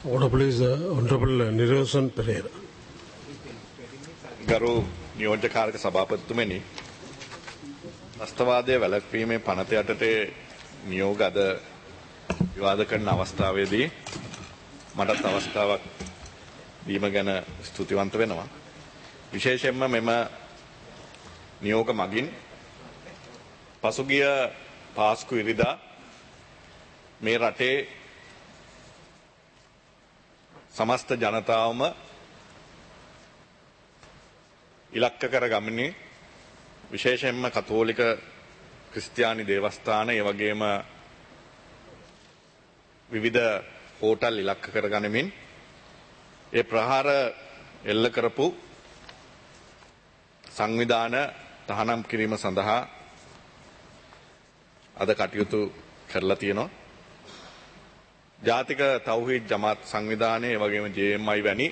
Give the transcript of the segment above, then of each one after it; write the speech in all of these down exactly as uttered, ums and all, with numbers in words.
Honorable is uh, Honorable Nirosan Pereira. ගරු නියෝජ්‍යකාරක සභාපතිතුමනි, ත්‍රස්තවාදයේ වැළැක්වීමේ පනත යටතේ නියෝග අද විවාද කරන අවස්ථාවේදී මටත් අවස්ථාවක් දීම ගැන ස්තුතිවන්ත වෙනවා. විශේෂයෙන්ම මෙම නියෝග මගින් පසුගිය පාස්කු ඉරිදා මේ රටේ සමස්ත ජනතාවම ඉලක්ක කර ගමනේ විශේෂයෙන්ම කතෝලික ක්‍රිස්තියානි දේවස්ථාන ඒ වගේම විවිධ හෝටල් ඉලක්ක කර ගනිමින් ඒ ප්‍රහාර එල්ල කරපු සංවිධාන තහනම් කිරීම සඳහා අද කටයුතු කරලා තියෙනවා. ජාතික තෞහීද් ජමාත් සංවිධානය ඒ වගේම ජේ එම් අයි වැනි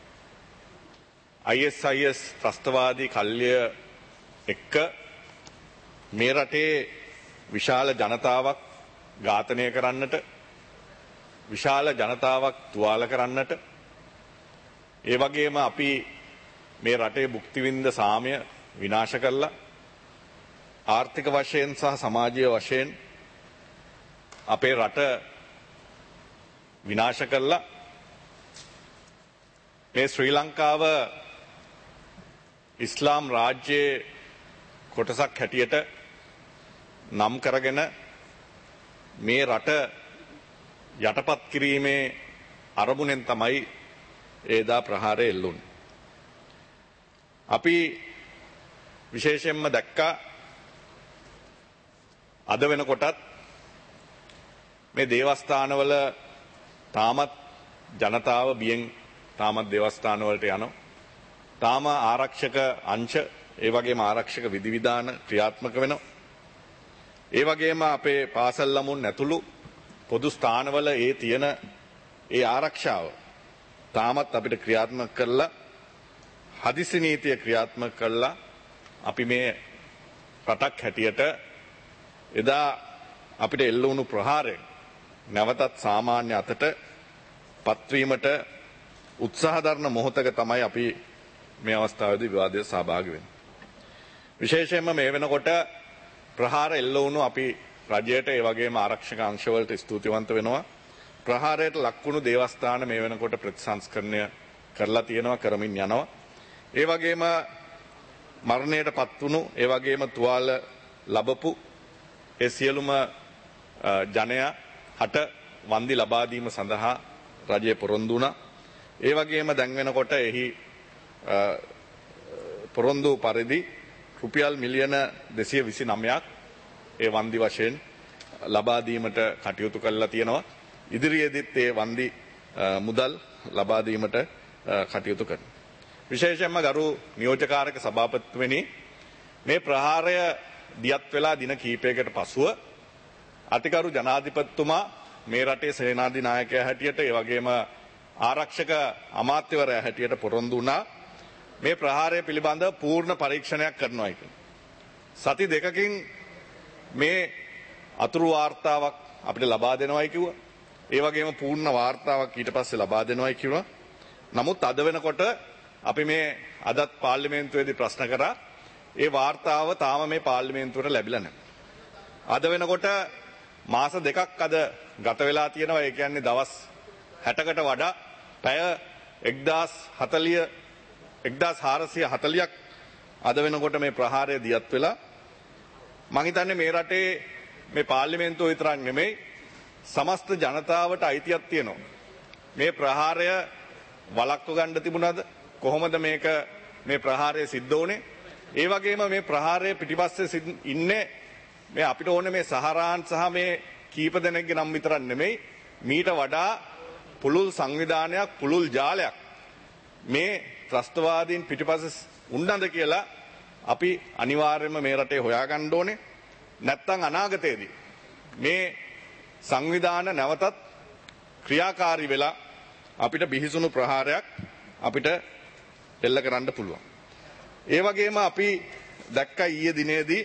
අයි එස් අයි එස් ත්‍රස්තවාදී කල්ය එක්ක මේ රටේ විශාල ජනතාවක් ඝාතනය කරන්නට, විශාල ජනතාවක් තුවාල කරන්නට, ඒ වගේම අපි මේ රටේ භුක්ති විඳ සාමය විනාශ කළා. ආර්ථික වශයෙන් සහ සමාජීය වශයෙන් අපේ රට විනාශ කළා. මේ ශ්‍රී ලංකාව ඉස්ලාම් රාජ්‍යයේ කොටසක් හැටියට නම් කරගෙන මේ රට යටපත් කිරීමේ අරමුණෙන් තමයි ඒදා ප්‍රහාරය එල්ලුනේ. අපි විශේෂයෙන්ම දැක්කා අද වෙනකොටත් මේ දේවස්ථානවල තාමත් ජනතාව බියෙන් තාමත් දේවස්ථානවලට යනවා. තාම ආරක්ෂක අංශ ඒ වගේම ආරක්ෂක විධිවිධාන ක්‍රියාත්මක වෙනවා. ඒ වගේම අපේ පාසල් ළමුන් ඇතුළු පොදු ස්ථානවල ඒ තියෙන ඒ ආරක්ෂාව තාමත් අපිට ක්‍රියාත්මක කරලා හදිසි නීතිය ක්‍රියාත්මක කරලා අපි මේ රටක් හැටියට එදා අපිට එල්ල වුණු ප්‍රහාරයෙන් නැවතත් සාමාන්‍ය අතට පත්වීමට උත්සාහ දරන මොහොතක තමයි අපි මේ අවස්ථාවේදී විවාදයට සහභාගී වෙන්නේ. විශේෂයෙන්ම මේ වෙනකොට ප්‍රහාර එල්ල වුණු අපි රජයට ඒ වගේම ආරක්ෂක අංශවලට ස්තුතිවන්ත වෙනවා. ප්‍රහාරයට ලක්වුණු දේවස්ථාන මේ වෙනකොට ප්‍රතිසංස්කරණය කරලා තියෙනවා, කරමින් යනවා. ඒ වගේම මරණයට පත් වුණු ඒ වගේම තුවාල ලැබපු ඒ සියලුම ජනයා හට වන්දි ලබා දීම සඳහා රජය පොරොන්දු වුණා. ඒ වගේම දැන් වෙනකොට එහි පොරොන්දු පරිදි රුපියල් මිලියන දෙසිය විසි නවයක් ඒ වන්දි වශයෙන් ලබා දීමට කටයුතු කරලා තියෙනවා. ඉදිරියේදීත් ඒ වන්දි මුදල් ලබා දීමට කටයුතු කරනවා. විශේෂයෙන්ම ගරු නියෝජ්‍යකාරක සභාපතිතුමනි, මේ ප්‍රහාරය දියත් වෙලා දින කිහිපයකට පසුව අතිගරු ජනාධිපතිතුමා මේ රටේ සේනාධි නායකයා හැටියට ඒ වගේම ආරක්ෂක අමාත්‍යවරයා හැටියට පොරොන්දු වුණා මේ ප්‍රහාරය පිළිබඳ පූර්ණ පරීක්ෂණයක් කරනවා කියලා. සති දෙකකින් මේ අතුරු වාර්තාවක් අපිට ලබා දෙනවයි කිව්වා. ඒ වගේම පූර්ණ වාර්තාවක් ඊට පස්සේ ලබා දෙනවයි කිව්වා. නමුත් අද වෙනකොට අපි මේ අදත් පාර්ලිමේන්තුවේදී ප්‍රශ්න කරා ඒ වාර්තාව තාම මේ පාර්ලිමේන්තුවට ලැබිලා නැහැ. අද වෙනකොට මාස දෙකක් අද ගත වෙලා තියෙනවා. ඒ කියන්නේ දවස් හැටකට වඩා පැය එක්දාස් හාරසිය හතලියක් අද වෙනකොට මේ ප්‍රහාරය දියත් වෙලා. මම හිතන්නේ මේ රටේ මේ පාර්ලිමේන්තුව විතරක් නෙමෙයි සමස්ත ජනතාවට අයිතියක් තියෙනවා. මේ ප්‍රහාරය වළක්ව ගන්න තිබුණාද? කොහොමද මේක මේ ප්‍රහාරය සිද්ධ වුණේ? ඒ වගේම මේ ප්‍රහාරය පිටිපස්සේ ඉන්නේ මේ අපිට ඕනේ මේ සහරාන් සහ මේ කීප දෙනෙක්ගේ නම් විතරක් නෙමෙයි මීට වඩා පුළුල් සංවිධානයක්, පුළුල් ජාලයක් මේ ත්‍රස්තවාදීන් පිටිපස්සේ උන්නද කියලා අපි අනිවාර්යයෙන්ම මේ රටේ හොයාගන්න ඕනේ. නැත්නම් අනාගතයේදී මේ සංවිධාන නැවතත් ක්‍රියාකාරී වෙලා අපිට බිහිසුණු ප්‍රහාරයක් අපිට එල්ල කරන්න පුළුවන්. ඒ වගේම අපි දැක්ක ඊයේ දිනේදී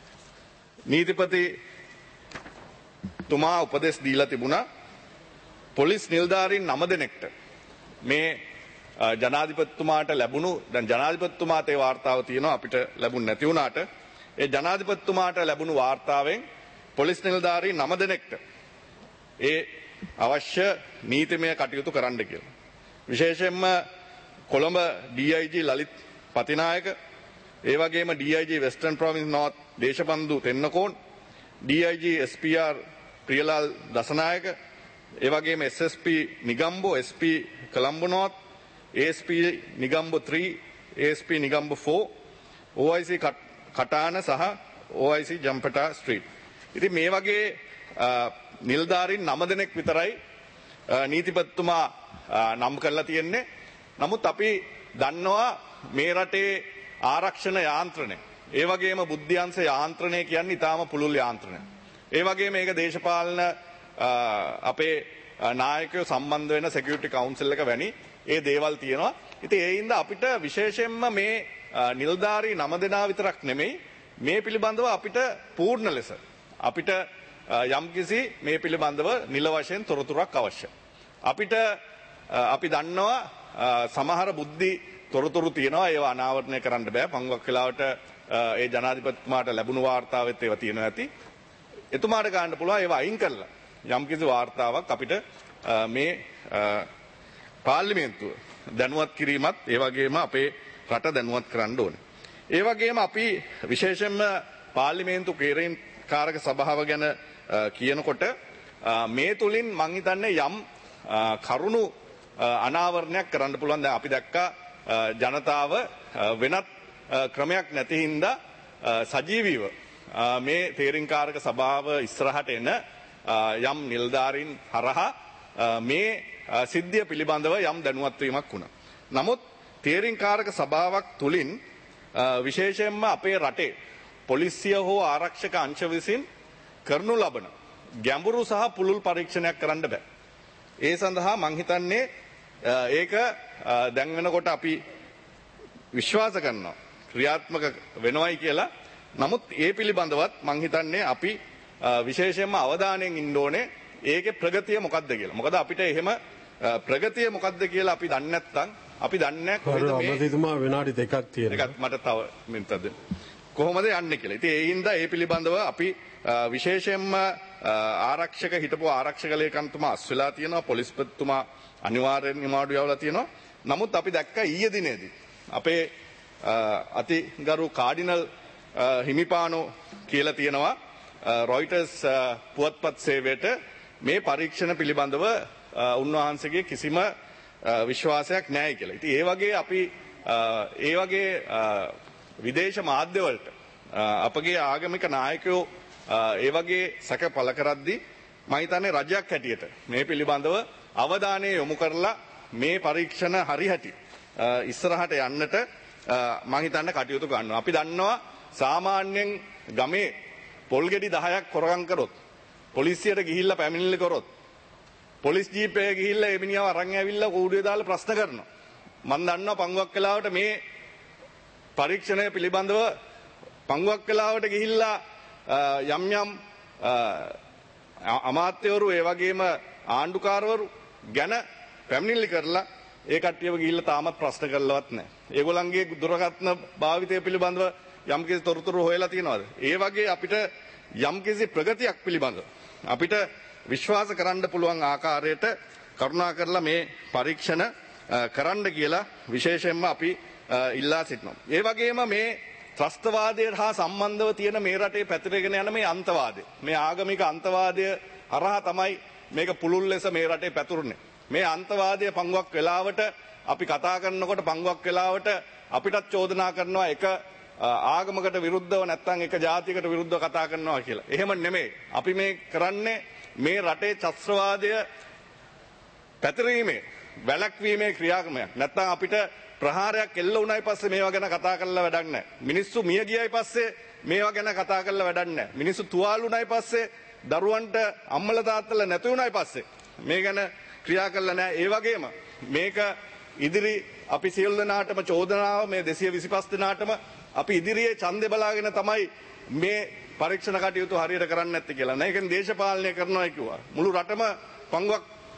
නීතිපති තුමා උපදෙස් දීලා තිබුණා පොලිස් නිලධාරීන් නම දෙනෙක්ට මේ ජනාධිපතිතුමාට ලැබුණු දැන් ජනාධිපතිතුමාට ඒ වාර්තාව තියෙනවා අපිට ලැබුණ නැති වුණාට ඒ ජනාධිපතිතුමාට ලැබුණු වාර්තාවෙන් පොලිස් නිලධාරීන් නම දෙනෙක්ට ඒ අවශ්‍ය නීතිමය කටයුතු කරන්න කියලා. විශේෂයෙන්ම Colombo D I G Lalith Pathinayake, ඒ වගේම D I G western province north Deshabandu Tennakoon, D I G S P R Priyalal Dissanayake, ඒ වගේම S S P Negombo, S P Colombo north, A S P Negombo three, A S P Negombo four, O I C Katana සහ O I C ජම්පටා street. ඉතින් මේ වගේ නිලධාරීන් නම දෙනෙක් විතරයි නීතිපතිතුමා නම් කරලා තියෙන්නේ. නමුත් අපි දන්නවා මේ රටේ ආරක්ෂණ යාන්ත්‍රණය, ඒ වගේම බුද්ධ්‍යංශ යාන්ත්‍රණය කියන්නේ ඊටාම පුළුල් යාන්ත්‍රණයක්. ඒ වගේම මේක දේශපාලන අපේ නායකයෝ සම්බන්ධ වෙන සිකියුරිටි කවුන්සිල් එක වැනි ඒ දේවල් තියෙනවා. ඉතින් ඒ හින්දා අපිට විශේෂයෙන්ම මේ නිලධාරී නම දෙනා විතරක් නෙමෙයි මේ පිළිබඳව අපිට පූර්ණ ලෙස අපිට යම්කිසි මේ පිළිබඳව නිල වශයෙන් තොරතුරක් අවශ්‍යයි. අපිට අපි දන්නවා සමහර බුද්ධි තොරතුරු තියෙනවා, ඒවා අනාවරණය කරන්න බෑ. පංගුවක් වෙලාවට ඒ ජනාධිපතිතුමාට ලැබුණු වාර්තාවෙත් ඒවා තියෙනවා ඇති. එතුමාට ගන්න පුළුවන් ඒවා අයින් කරලා යම්කිසි වාර්තාවක් අපිට මේ පාර්ලිමේන්තුව දැනුවත් කිරීමත් ඒ වගේම අපේ රට දැනුවත් කරන්න ඕනේ. ඒ වගේම අපි විශේෂයෙන්ම පාර්ලිමේන්තු කේන්ද්‍රකාරක සභාව ගැන කියනකොට මේ තුලින් මං හිතන්නේ යම් කරුණු අනාවරණයක් කරන්න පුළුවන්. දැන් අපි දැක්කා ජනතාව වෙනත් ක්‍රමයක් නැති හින්දා සජීවීව මේ තේරීම්කාරක සභාව ඉස්සරහට එන යම් නිලධාරීන් හරහා මේ සිද්ධිය පිළිබඳව යම් දැනුවත් වීමක් වුණා. නමුත් තේරීම්කාරක සභාවක් තුලින් විශේෂයෙන්ම අපේ රටේ පොලිසිය හෝ ආරක්ෂක අංශ විසින් කරනු ලබන ගැඹුරු සහ පුළුල් පරීක්ෂණයක් කරන්න බෑ. ඒ සඳහා මං හිතන්නේ ඒක දැන් වෙනකොට අපි විශ්වාස කරනවා ක්‍රියාත්මක වෙනවයි කියලා. නමුත් ඒ පිළිබඳවත් මං හිතන්නේ අපි විශේෂයෙන්ම අවධානයෙන් ඉන්න ඕනේ ඒකේ ප්‍රගතිය මොකක්ද කියලා. මොකද අපිට එහෙම ප්‍රගතිය මොකක්ද කියලා අපි දන්නේ නැත්නම් අපි දන්නේ නැහැ කොහෙද මේ අමතිතුමා විනාඩි දෙකක් තියෙනවා. ඒකත් මට තව මිනිත්තුක්ද කොහොමද යන්නේ කියලා. ඉතින් ඒ හින්දා ඒ පිළිබඳව අපි විශේෂයෙන්ම ආරක්ෂක හිටපු ආරක්ෂක ලේකම්තුමා අස් වෙලා තියෙනවා, පොලිස්පතිතුමා අනිවාර්යෙන් නිමාඩු යවලා තියෙනවා. නමුත් අපි දැක්කා ඊයේ දිනේදී අපේ අතිගරු කාඩිනල් හිමිපානෝ කියලා තියෙනවා රොයිටර්ස් පුවත්පත් සේවයට මේ පරීක්ෂණ පිළිබඳව උන්වහන්සේගේ කිසිම විශ්වාසයක් නැහැ කියලා. ඉතින් ඒ වගේ අපි ඒ වගේ විදේශ මාධ්‍යවලට අපගේ ආගමික නායකයෝ ඒ වගේ සැක පළ කරද්දී මම හිතන්නේ රජයක් හැටියට මේ පිළිබඳව අවධානය යොමු කරලා මේ පරීක්ෂණ හරිහැටි ඉස්සරහට යන්නට මම හිතන්නේ කටයුතු කරනවා. අපි දන්නවා සාමාන්‍යයෙන් ගමේ පොල් ගෙඩි දහයක් කොරගම් කරොත්, පොලිසියට ගිහිල්ලා පැමිණිලි කරොත්, පොලිස් ජීපේ ගිහිල්ලා ඒ මිනිහව අරන් ඇවිල්ලා කූඩුවේ දාලා ප්‍රශ්න කරනවා. මම දන්නවා පංගුවක් වෙලාවට මේ පරීක්ෂණය පිළිබඳව පංගුවක් වෙලාවට ගිහිල්ලා යම් යම් අමාත්‍යවරු ඒ වගේම ආණ්ඩුකාරවරු ගැන පැමිණිලි කරලා ඒ කට්ටියව ගිහිල්ලා තාමත් ප්‍රශ්න කරලවත් නැහැ. ඒගොල්ලන්ගේ දුරකථන භාවිතය පිළිබඳව යම්කිසි තොරතුරු හොයලා තියෙනවද? ඒ වගේ අපිට යම්කිසි ප්‍රගතියක් පිළිබඳව අපිට විශ්වාස කරන්න පුළුවන් ආකාරයට කරුණා කරලා මේ පරීක්ෂණ කරන්න කියලා විශේෂයෙන්ම අපි ඉල්ලා සිටිනවා. ඒ වගේම මේ ත්‍රස්තවාදයට හා සම්බන්ධව තියෙන මේ රටේ පැතිරගෙන යන මේ අන්තවාදය, මේ ආගමික අන්තවාදය හරහා තමයි මේක පුළුල් ලෙස මේ රටේ පැතුරුනේ. මේ අන්තවාදය පංගුවක් වෙලාවට අපි කතා කරනකොට පංගුවක් වෙලාවට අපිටත් චෝදනා කරනවා එක ආගමකට විරුද්ධව නැත්නම් එක ජාතියකට විරුද්ධව කතා කරනවා කියලා. එහෙම නෙමෙයි. අපි මේ කරන්නේ මේ රටේ ත්‍රස්තවාදය පැතිරීමේ වැළැක්වීමේ ක්‍රියාක්‍රමයක්. නැත්නම් අපිට ප්‍රහාරයක් එල්ල වුණායි පස්සේ මේවා ගැන කතා කරලා වැඩක් නැහැ. මිනිස්සු මිය ගියායි පස්සේ මේවා ගැන කතා කරලා වැඩක් නැහැ. මිනිස්සු තුවාල වුණායි පස්සේ දරුවන්ට අම්මලා තාත්තලා නැති වුණායි පස්සේ මේ ගැන ක්‍රියා කරලා නැහැ. ඒ වගේම මේක ඉදිරි අපි සියලු දෙනාටම චෝදනාව මේ දෙසිය විසිපහ දෙනාටම අපි ඉදිරියේ ඡන්දේ බලාගෙන තමයි මේ පරීක්ෂණ කටයුතු හරියට කරන්නේ නැත්තේ කියලා. නැේකෙන් දේශපාලනය කරනවා කිව්වා. මුළු රටම පංගුවක්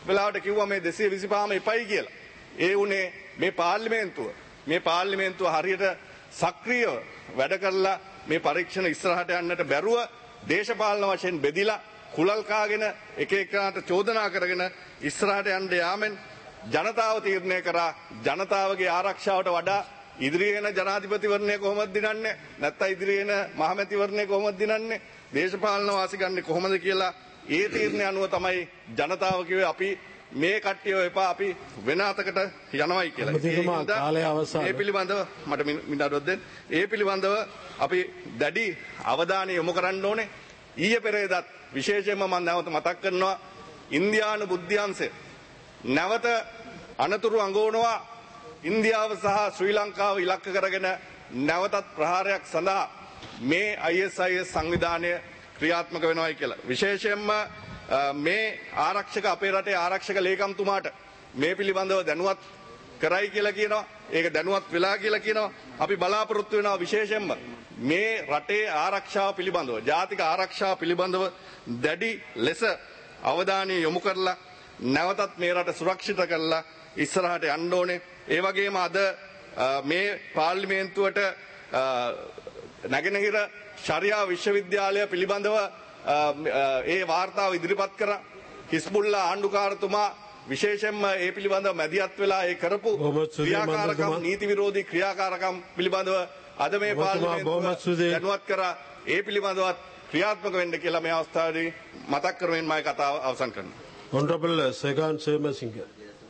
වෙලාවට කිව්වා මේ දෙසිය විසිපහම එපයි කියලා. ඒ උනේ මේ පාර්ලිමේන්තුව. මේ පාර්ලිමේන්තුව හරියට සක්‍රියව වැඩ කරලා මේ පරීක්ෂණ ඉස්සරහට යන්නට බැරුව දේශපාලන වශයෙන් බෙදිලා කුලල් කාගෙන එක එකකට චෝදනා කරගෙන ඉස්සරහට යන්න යාමෙන් ජනතාව තීරණය කරා ජනතාවගේ ආරක්ෂාවට වඩා ඉදිරියේ එන ජනාධිපතිවරණය කොහොමද දිනන්නේ නැත්නම් ඉදිරියේ එන මහමැතිවරණය කොහොමද දිනන්නේ දේශපාලන වාසි ගන්න කොහොමද කියලා ඒ තීරණය අනුව තමයි ජනතාව කිව්වේ අපි මේ කට්ටිය එපා අපි වෙන අතකට යනවායි කියලා. ඒ පිළිබඳව මට මිනිත්තුවක් දෙන්න. ඒ පිළිබඳව අපි දැඩි අවධානය යොමු කරන්න ඕනේ. ඊයේ පෙරේදත් විශේෂයෙන්ම මම නැවත මතක් කරනවා ඉන්දියානු බුද්ධ්‍යංශය නැවත අනතුරු අඟවනවා ඉන්දියාව සහ ශ්‍රී ලංකාව ඉලක්ක කරගෙන නැවතත් ප්‍රහාරයක් සඳහා මේ I S I S සංවිධානය ක්‍රියාත්මක වෙනවායි කියලා. විශේෂයෙන්ම මේ ආරක්ෂක අපේ රටේ ආරක්ෂක ලේකම්තුමාට මේ පිළිබඳව දැනුවත් කරයි කියලා කියනවා. ඒක දැනුවත් වෙලා කියලා කියනවා. අපි බලාපොරොත්තු වෙනවා විශේෂයෙන්ම මේ රටේ ආරක්ෂාව පිළිබඳව ජාතික ආරක්ෂාව පිළිබඳව දැඩි ලෙස අවධානය යොමු කරලා නැවතත් මේ රට සුරක්ෂිත කරලා ඉස්සරහට යන්න ඕනේ. ඒ වගේම අද මේ පාර්ලිමේන්තුවට නැගෙනහිර ශරියා විශ්වවිද්‍යාලය පිළිබඳව ඒ වාර්තාව ඉදිරිපත් කරා. හිස්බුල්ලා ආණ්ඩුකාරතුමා විශේෂයෙන්ම ඒ පිළිබඳව මැදිහත් වෙලා ඒ කරපු ක්‍රියාකාරකම් නීති විරෝධී ක්‍රියාකාරකම් පිළිබඳව අද මේ පාර්ලිමේන්තුව දැනුවත් කරා. ඒ පිළිබඳවත් ක්‍රියාත්මක වෙන්න කියලා මේ අවස්ථාවේදී මතක් කරමින් මම කතාව අවසන් කරනවා. Honorable Segan Semasinga.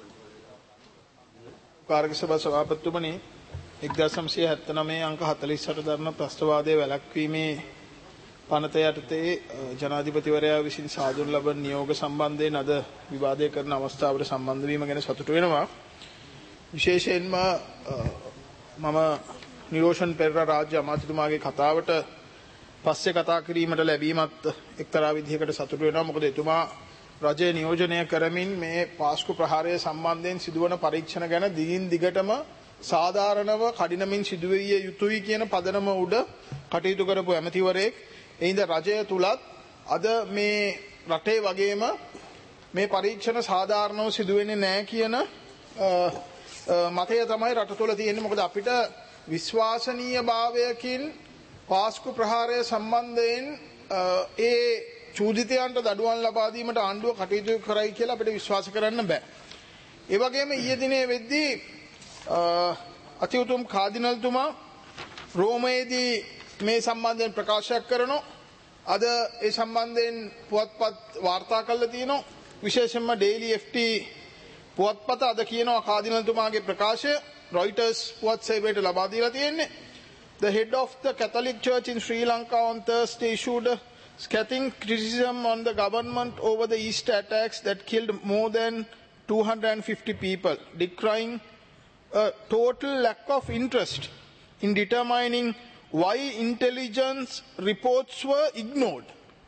කාර්ය සභා සභාපතිතුමනි එක්දාස් නවසිය හැත්තෑනවය අංක හතළිස් අට දරන ප්‍රස්තාවාදයේ වැළැක්වීමේ පනත යටතේ ජනාධිපතිවරයා විසින් සාදුන් ලබන නියෝග සම්බන්ධයෙන් අද විවාදය කරන අවස්ථාවට සම්බන්ධ වීම ගැන සතුටු වෙනවා. විශේෂයෙන්ම මම නිරෝෂන් පෙරේරා රාජ්‍ය අමාත්‍යතුමාගේ කතාවට පස්සේ කතා කිරීමට ලැබීමත් එක්තරා විදිහකට සතුටු වෙනවා. මොකද එතුමා රජය නියෝජනය කරමින් මේ පාස්කු ප්‍රහාරය සම්බන්ධයෙන් සිදුවන පරීක්ෂණ ගැන දිගින් දිගටම සාධාරණව කඩිනමින් සිදුවිය යුතුයි කියන පදනම උඩ කටයුතු කරපු ඇමතිවරයෙක්. එයින්ද රජය තුලත් අද මේ රටේ වගේම මේ පරීක්ෂණ සාධාරණව සිදුවෙන්නේ නැහැ කියන මතය තමයි රට තුළ තියෙන්නේ. මොකද අපිට විශ්වාසනීයභාවයකින් පාස්කු ප්‍රහාරය සම්බන්ධයෙන් ඒ චූදිතයන්ට දඩුවම් ලබා දීමට ආණ්ඩුව කටයුතු කරයි කියලා අපිට විශ්වාස කරන්න බෑ. ඒ වගේම ඊයේ දිනේ වෙද්දී අති උතුම් කාදිනල්තුමා රෝමයේදී මේ සම්බන්ධයෙන් ප්‍රකාශයක් කරනවා. අද ඒ සම්බන්ධයෙන් පුවත්පත් වාර්තා කරලා තියෙනවා. විශේෂයෙන්ම ඩේලි එෆ් ටී පුවත්පත අද කියනවා කාදිනල්තුමාගේ ප්‍රකාශය රොයිටර්ස් පුවත් සේවයට ලබා දීලා තියෙන්නේ. The head of the Catholic Church in Sri Lanka on Thursday issued scathing criticism on the government over the Easter attacks that killed more than two hundred fifty people, decrying a total lack of interest in determining why intelligence reports were ignored.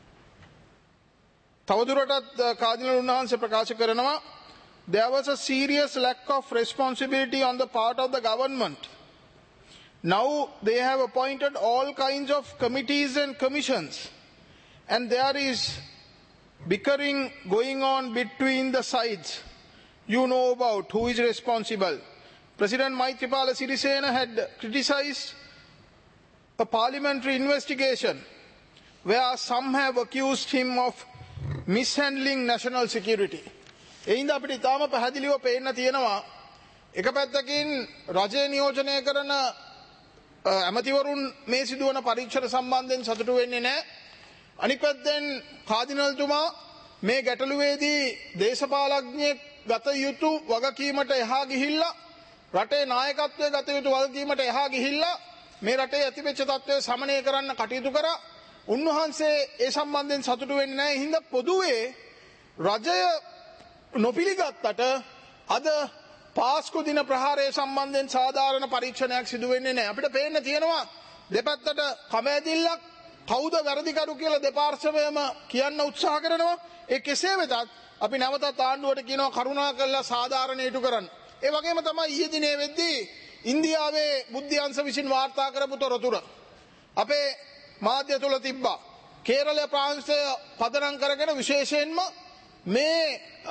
තවදුරටත් කාදිනල් උන්වහන්සේ ප්‍රකාශ කරනවා there was a serious lack of responsibility on the part of the government. Now they have appointed all kinds of committees and commissions, and there is bickering going on between the sides. You know about who is responsible. President Maithripala Sirisena had criticized a parliamentary investigation where some have accused him of mishandling national security. එයින්ද අපිට ඉතාම පැහැදිලිව පේන්න තියෙනවා එක පැත්තකින් රජය නියෝජනය කරන ඇමතිවරුන් මේ සිදුවන පරීක්ෂණ සම්බන්ධයෙන් සතුටු වෙන්නේ නැහැ. අනික පැත්තෙන් කාදිනල්තුමා මේ ගැටලුවේදී දේශපාලඥයෙක් ගත යුතු වගකීමට එහා ගිහිල්ලා රටේ නායකත්වයේ ගත යුතු වගකීමට එහා ගිහිල්ලා මේ රටේ ඇතිවෙච්ච තත්ත්වය සමනය කරන්න කටයුතු කරා. උන්වහන්සේ ඒ සම්බන්ධයෙන් සතුටු වෙන්නේ නැහැ. හින්දා පොදුවේ රජය නොපිළිගත්තට අද පාස්කු දින ප්‍රහාරය සම්බන්ධයෙන් සාධාරණ පරීක්ෂණයක් සිදු වෙන්නේ නැහැ. අපිට පේන්න තියෙනවා දෙපැත්තට කමැදිල්ලක් කවුද වැරදිකරු කියලා දෙපාර්ශ්වයම කියන්න උත්සාහ කරනවා. ඒ කෙසේ වෙතත් අපි නැවතත් ආණ්ඩුවට කියනවා කරුණාකරලා සාධාරණ ඉටු කරන්න. ඒ වගේම තමයි ඊයේ දිනේ වෙද්දී ඉන්දියාවේ බුද්ධ්‍යංශ විසින් වාර්තා කරපු තොරතුර අපේ මාධ්‍ය තුල තිබ්බා. කේරළ ප්‍රාන්තය පදනම් කරගෙන විශේෂයෙන්ම මේ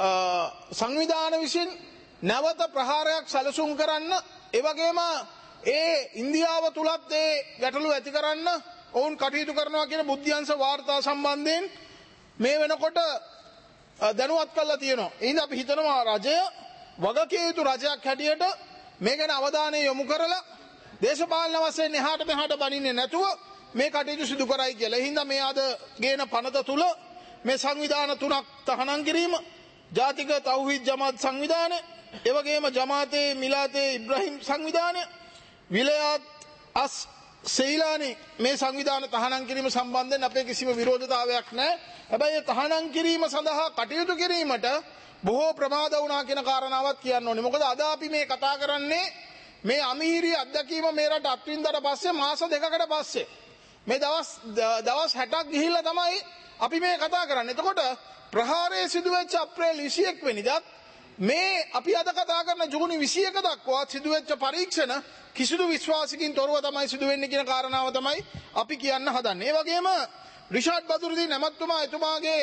සංවිධාන විසින් නැවත ප්‍රහාරයක් සැලසුම් කරන්න ඒ වගේම ඒ ඉන්දියාව තුලත් ඒ ගැටලු ඇති කරන්න ඔවුන් කටයුතු කරනවා කියන බුද්ධ්‍යංශ වාර්තා සම්බන්ධයෙන් මේ වෙනකොට දැනුවත් කරලා තියෙනවා. එහෙනම් අපි හිතනවා රජය වගකිය යුතු රජයක් හැටියට මේ ගැන අවධානය යොමු කරලා දේශපාලන වශයෙන් එහාට මෙහාට බනින්නේ නැතුව මේ කටයුතු සිදු කරයි කියලා. එහෙනම් මේ අද ගේන පනත තුල මේ සංවිධාන තුනක් තහනම් කිරීම ජාතික තෞහීද් ජමාත් සංවිධානය, ඒ වගේම ජමාතේ මිලාතේ ඉබ්‍රාහිම් සංවිධානය, විලයාත් අස් සෙයිලානි මේ සංවිධාන තහනම් කිරීම සම්බන්ධයෙන් අපේ කිසිම විරෝධතාවයක් නැහැ. හැබැයි ඒ තහනම් කිරීම සඳහා කටයුතු කිරීමට බොහෝ ප්‍රමාද වුණා කියන කාරණාවත් කියන්න ඕනේ. මොකද අද අපි මේ කතා කරන්නේ මේ අමීරි අත්දැකීම මේ රට අත්විඳලා පස්සේ මාස දෙකකට පස්සේ මේ දවස් දවස් හැටක් ගිහිල්ලා තමයි අපි මේ කතා කරන්නේ. එතකොට ප්‍රහාරය සිදු වෙච්ච අප්‍රේල් විසිඑක වෙනිදාත් මේ අපි අද කතා කරන ජූනි විසිඑක දක්වා සිදු වෙච්ච පරීක්ෂණ කිසිදු විශ්වාසකින් තොරව තමයි සිදු වෙන්නේ කියන කාරණාව තමයි අපි කියන්න හදන්නේ. ඒ වගේම රිෂාඩ් බදුරුදීන් ඇමතුමා එතුමාගේ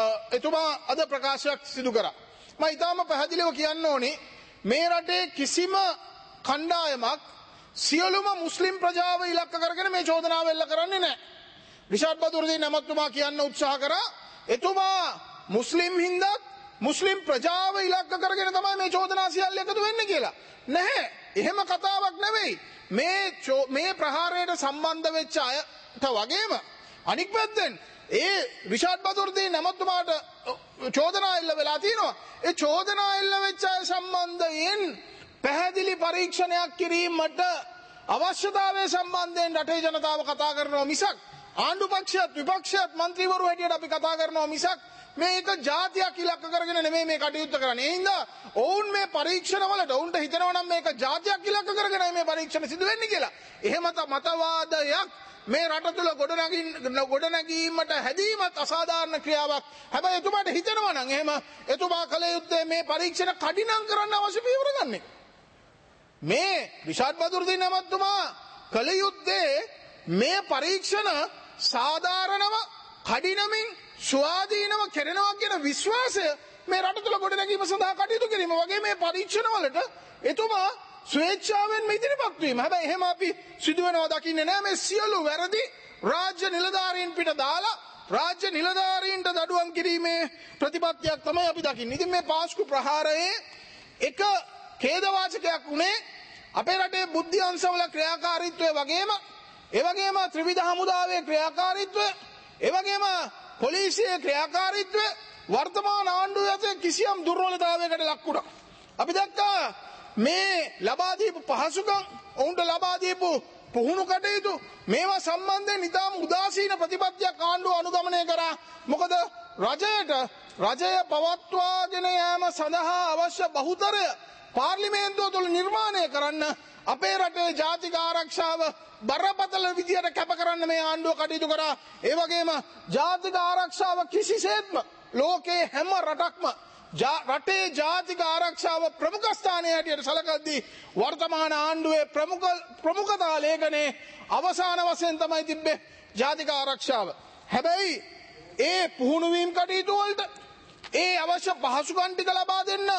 එතුමා අද ප්‍රකාශයක් සිදු කරා. මම ඊටාම පැහැදිලිව කියන්න ඕනේ මේ රටේ කිසිම කණ්ඩායමක් සියලුම මුස්ලිම් ප්‍රජාව ඉලක්ක කරගෙන මේ චෝදනාව එල්ල කරන්නේ නැහැ. රිෂාඩ් බදුරුදීන් ඇමතුමා කියන්න උත්සාහ කරා එතුමා මුස්ලිම් හින්දා මුස්ලිම් ප්‍රජාව ඉලක්ක කරගෙන තමයි මේ චෝදනා සියල්ල එකතු වෙන්නේ කියලා. නැහැ. එහෙම කතාවක් නෙවෙයි. මේ මේ ප්‍රහාරයට සම්බන්ධ වෙච්ච අයට වගේම අනික් පැත්තෙන් ඒ රිෂාඩ් බදුරුදීන් ඇමතුමාට චෝදනා එල්ල වෙලා තියෙනවා. ඒ චෝදනා එල්ල වෙච්ච අය සම්බන්ධයෙන් පැහැදිලි පරීක්ෂණයක් කිරීමට අවශ්‍යතාවය සම්බන්ධයෙන් රටේ ජනතාව කතා කරනවා මිසක් ආණ්ඩු පක්ෂයත් විපක්ෂයත් മന്ത്രിවරු හැටියට අපි කතා කරනවා මිසක් මේක ජාතියක් ඉලක්ක කරගෙන නෙමෙයි මේ කටයුත්ත කරන්නේ. ඒ හින්දා ඔවුන් මේ පරීක්ෂණ වලට ඔවුන්ට හිතනවා නම් මේක ජාතියක් ඉලක්ක කරගෙනයි මේ පරීක්ෂණ සිදු වෙන්නේ කියලා. එහෙම මතවාදයක් මේ රට තුල ගොඩනගින්න ගොඩනැගීමට හැදීමත් අසාධාරණ ක්‍රියාවක්. හැබැයි එතුමාට හිතනවා නම් එහෙම එතුමා කල යුත්තේ මේ පරීක්ෂණ කඩිනම් කරන්න අවශ්‍ය පියවර ගන්න එක. මේ රිෂාඩ් බදුරුදීන් ඇමතුමා කල යුත්තේ මේ පරීක්ෂණ සාධාරණව කඩිනමින් ස්වාධීනව කෙරෙනවා කියන විශ්වාසය මේ රට තුළ ගොඩනැගීම සඳහා කටයුතු කිරීම වගේ මේ පරීක්ෂණ වලට එතුමා ස්වේච්ඡාවෙන්ම ඉදිරිපත් වීම. හැබැයි එහෙම අපි සිදුවෙනවා දකින්නේ නැහැ. මේ සියලු වැරදි රාජ්‍ය නිලධාරීන් පිට දාලා රාජ්‍ය නිලධාරීන්ට දඩුවම් කිරීමේ ප්‍රතිපත්තියක් තමයි අපි දකින්නේ. ඉතින් මේ පාස්කු ප්‍රහාරයේ එක ඛේදවාචකයක් උනේ අපේ රටේ බුද්ධි අංශවල ක්‍රියාකාරීත්වය වගේම ඒ වගේම ත්‍රිවිධ හමුදාවේ ක්‍රියාකාරීත්වය ඒ වගේම පොලිසියේ ක්‍රියාකාරීත්වය වර්තමාන ආණ්ඩුව ඇතේ කිසියම් දුර්වලතාවයකට ලක් වුණා. අපි දැක්කා මේ ලබා දීපු පහසුකම් ඔවුන්ට ලබා දීපු පුහුණු කටයුතු මේවා සම්බන්ධයෙන් ඉතාම උදාසීන ප්‍රතිපත්තියක් ආණ්ඩුව අනුගමනය කරා. මොකද රජයට රජය පවත්වාගෙන යාම සඳහා අවශ්‍ය බහුතරය පාර්ලිමේන්තුව තුළ නිර්මාණය කරන්න අපේ රටේ ජාතික ආරක්ෂාව බරපතල විදියට කැප කරන්න මේ ආණ්ඩුව කටයුතු කරා. ඒ වගේම ජාතික ආරක්ෂාව කිසිසේත්ම ලෝකේ හැම රටක්ම රටේ ජාතික ආරක්ෂාව ප්‍රමුඛ ස්ථානයේ හැටියට සැලකද්දී වර්තමාන ආණ්ඩුවේ ප්‍රමුඛ ප්‍රමුඛතා ලේඛනයේ අවසාන වශයෙන් තමයි තිබ්බේ ජාතික ආරක්ෂාව. හැබැයි ඒ පුහුණු වීම කටයුතු වලට ඒ අවශ්‍ය පහසුකම් ටික ලබා දෙන්න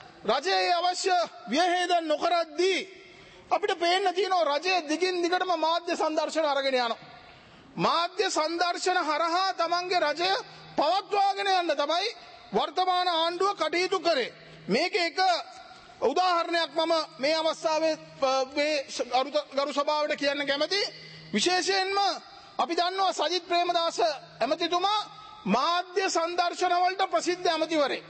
රජයේ අවශ්‍ය ව්‍යවහේදන් නොකරද්දී අපිට පේන්න තියෙනවා රජයේ දිගින් දිගටම මාධ්‍ය සංදර්ශන අරගෙන යනවා. මාධ්‍ය සංදර්ශන හරහා තමන්ගේ රජය පවත්වාගෙන යන්න තමයි වර්තමාන ආණ්ඩුව කටයුතු කරේ. මේක එක උදාහරණයක් මම මේ අවස්ථාවේ මේ ගරු සභාවට කියන්න කැමති. විශේෂයෙන්ම අපි දන්නවා සජිත් ප්‍රේමදාස ඇමතිතුමා මාධ්‍ය සංදර්ශන වලට ප්‍රසිද්ධ ඇමතිවරයෙක්.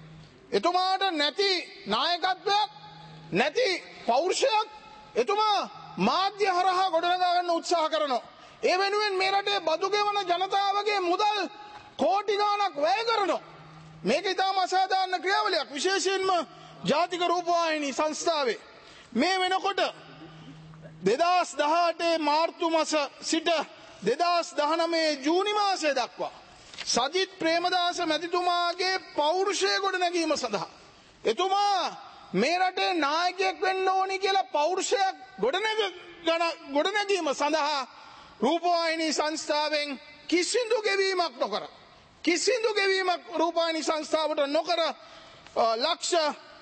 එතුමාට නැති නායකත්වයක් නැති පෞරුෂයක් එතුමා මාධ්‍ය හරහා ගොඩනගා ගන්න උත්සාහ කරනවා. ඒ වෙනුවෙන් මේ රටේ බදු ගෙවන ජනතාවගේ මුදල් කෝටි ගණනක් වැය කරනවා. මේක ඉතාම අසාධාරණ ක්‍රියාවලියක්. විශේෂයෙන්ම ජාතික රූපවාහිනී සංස්ථාවේ මේ වෙනකොට දෙදහස් දහඅටේ මාර්තු මාස සිට දෙදහස් දහනවය ජූනි මාසය දක්වා සජිත් ප්‍රේමදාස මැතිතුමාගේ පෞරුෂය ගොඩනැගීම සඳහා එතුමා මේ රටේ නායකයෙක් වෙන්න ඕනි කියලා පෞරුෂයක් ගොඩනැග ගොඩනැගීම සඳහා රූපවාහිනී සංස්ථාවෙන් කිසිදු ගෙවීමක් නොකර කිසිදු ගෙවීමක් රූපවාහිනී සංස්ථාවට නොකර ලක්ෂ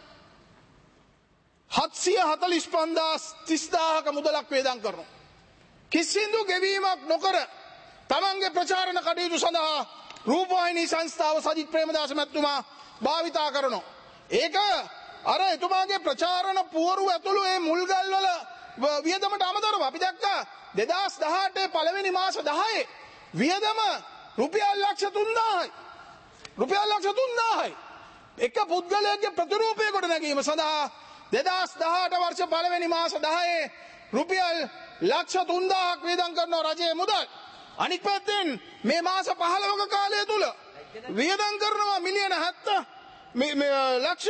හත්සිය හතලිස් පන්දාස් තිස්දාහක මුදලක් වේදන් කරනවා. කිසිදු ගෙවීමක් නොකර තමන්ගේ ප්‍රචාරණ කටයුතු සඳහා රූපවාහිනී සංස්ථාව සජිත් ප්‍රේමදාස මැතිතුමා භාවිතා කරනවා. ඒක අර එතුමාගේ ප්‍රචාරණ පුවරු ඇතුළු ඒ මුල්ගල්වල වියදමට අමතරව අපි දැක්කා දෙදහස් දහඅටේ පළවෙනි මාස දහයේ වියදම රුපියල් ලක්ෂ තුන්දාහයි. රුපියල් ලක්ෂ තුන්දාහයි. එක පුද්ගලයෙක්ගේ ප්‍රතිරූපය කොට නැගීම සඳහා දෙදහස් දහඅට වර්ෂ පළවෙනි මාස දහයේ රුපියල් ලක්ෂ තුන්දාහක් වේදන් කරනවා රජයේ මුදල්. අනික් පැත්තෙන් මේ මාස පහළොවක කාලය තුල වියදම් කරනවා මිලියන හැත්තෑ ලක්ෂ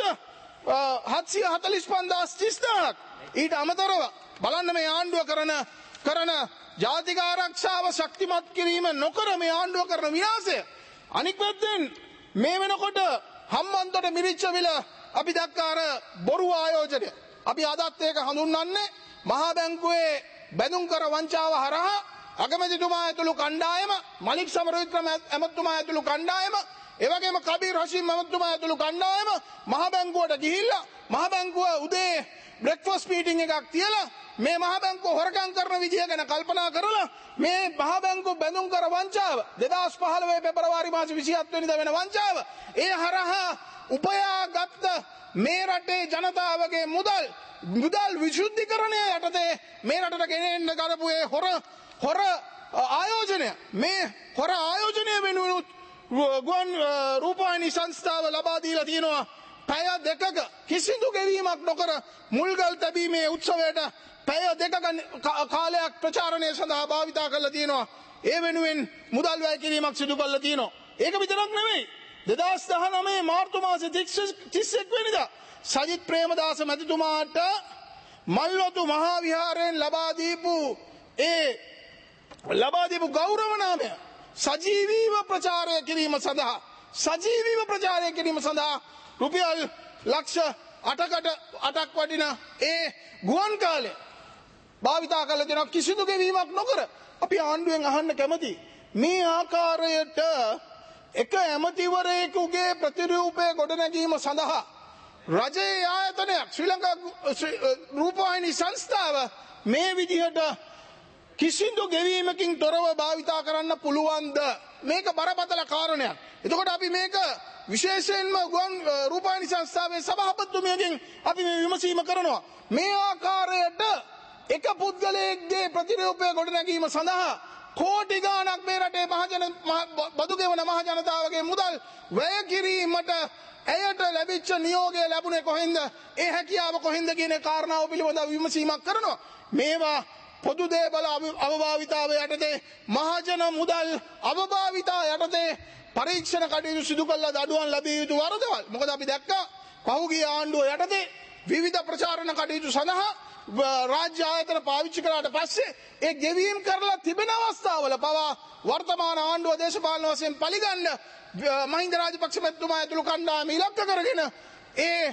හත්සිය හතලිස් පන්දාස් තිස්දාහක්. ඊට අමතරව බලන්න මේ ආණ්ඩුව කරන කරන ජාතික ආරක්ෂාව ශක්තිමත් කිරීම නොකර මේ ආණ්ඩුව කරන විනාශය. අනික් පැත්තෙන් මේ වෙනකොට හම්බන්තොට මිරිච්චවිල අපි දැක්කා අර බොරු ආයෝජනය. අපි අදත් ඒක හඳුන්වන්නේ මහා බැංකුවේ බැඳුම් කර වංචාව හරහා අගමැතිතුමා ඇතුළු කණ්ඩායම, මලික් සමරවික්‍රම ඇමතිතුමා ඇතුළු කණ්ඩායම, එවැගේම කබීර් හෂීම් ඇමතිතුමා ඇතුළු කණ්ඩායම මහා බැංකුවට ගිහිල්ලා මහා බැංකුව උදේ බ්‍රෙක්ෆාස්ට් මීටින් එකක් තියලා මේ මහා බැංකුව හොරකම් කරන විදිය ගැන කල්පනා කරලා මේ මහා බැංකුව බැඳුම් කර වංචාව දෙදහස් පහළොව පෙබරවාරි මාස විසිහත් වෙනිදා වෙන වංචාව ඒ හරහා උපයාගත් මේ රටේ ජනතාවගේ මුදල් මුදල් විශුද්ධිකරණය යටතේ මේ රටට ගෙනෙන්න කරපු ඒ හොර හොර ආයෝජනය මේ හොර ආයෝජනය වෙනුවෙන් ගුවන් රූපවාහිනී සංස්ථාව ලබා දීලා තියෙනවා පැය දෙකක කිසිදු ගෙවීමක් නොකර මුල්ගල් තැබීමේ උත්සවයට පැය දෙකක කාලයක් ප්‍රචාරණය සඳහා භාවිතා කරලා තියෙනවා. ඒ වෙනුවෙන් මුදල් වැය කිරීමක් සිදු කරලා තියෙනවා. ඒක විතරක් නෙවෙයි. දෙදහස් දහනවය මාර්තු මාසේ තිස් එක් වෙනිදා සජිත් ප්‍රේමදාස මැතිතුමාට මල්වතු මහා විහාරයෙන් ලබා දීපු ඒ ලබා දීපු ගෞරව නාමය සජීවීව ප්‍රචාරය කිරීම සඳහා සජීවීව ප්‍රචාරය කිරීම සඳහා රුපියල් ලක්ෂ අටකට අටක් වටින ඒ ගුවන් කාලය භාවිතා කළ දෙනවා කිසිදු ගෙවීමක් නොකර. අපි ආණ්ඩුවෙන් අහන්න කැමති මේ ආකාරයට එක ඇමතිවරයෙකුගේ ප්‍රතිරූපය ගොඩනැගීම සඳහා රජයේ ආයතනයක් ශ්‍රී ලංකා රූපවාහිනී සංස්ථාව මේ විදිහට කිසිදු ගෙවීමකින් තොරව භාවිතා කරන්න පුළුවන්ද? මේක බරපතල කාරණයක්. එතකොට අපි මේක විශේෂයෙන්ම ගුවන් රූපවාහිනී සංස්ථාවේ සභාපතිතුමියගෙන් අපි මේ විමසීම කරනවා. මේ ආකාරයට එක පුද්ගලයෙක්ගේ ප්‍රතිරූපය ගොඩනැගීම සඳහා කෝටි ගාණක් මේ රටේ මහජන බදු ගෙවන මහ ජනතාවගේ මුදල් වැය කිරීමට ඇයට ලැබිච්ච නියෝගය ලැබුණේ කොහෙන්ද? ඒ හැකියාව කොහෙන්ද කියන කාරණාව පිළිබඳව විමසීමක් කරනවා. මේවා පොදු දේපල අවභාවිතාව යටතේ මහජන මුදල් අවභාවිතා යටතේ පරීක්ෂණ කටයුතු සිදු කළා දඩුවම් ලැබිය යුතු වරදවල්. මොකද අපි දැක්කා පහුගිය ආණ්ඩුව යටතේ විවිධ ප්‍රචාරණ කටයුතු සඳහා රාජ්‍ය ආයතන පාවිච්චි කරාට පස්සේ ඒ ගෙවීම් කරලා තිබෙන අවස්ථාවල පවා වර්තමාන ආණ්ඩුව දේශපාලන වශයෙන් පරිගන්න මහින්ද රාජපක්ෂ මැතිතුමා ඇතුළු කණ්ඩායම ඉලක්ක කරගෙන ඒ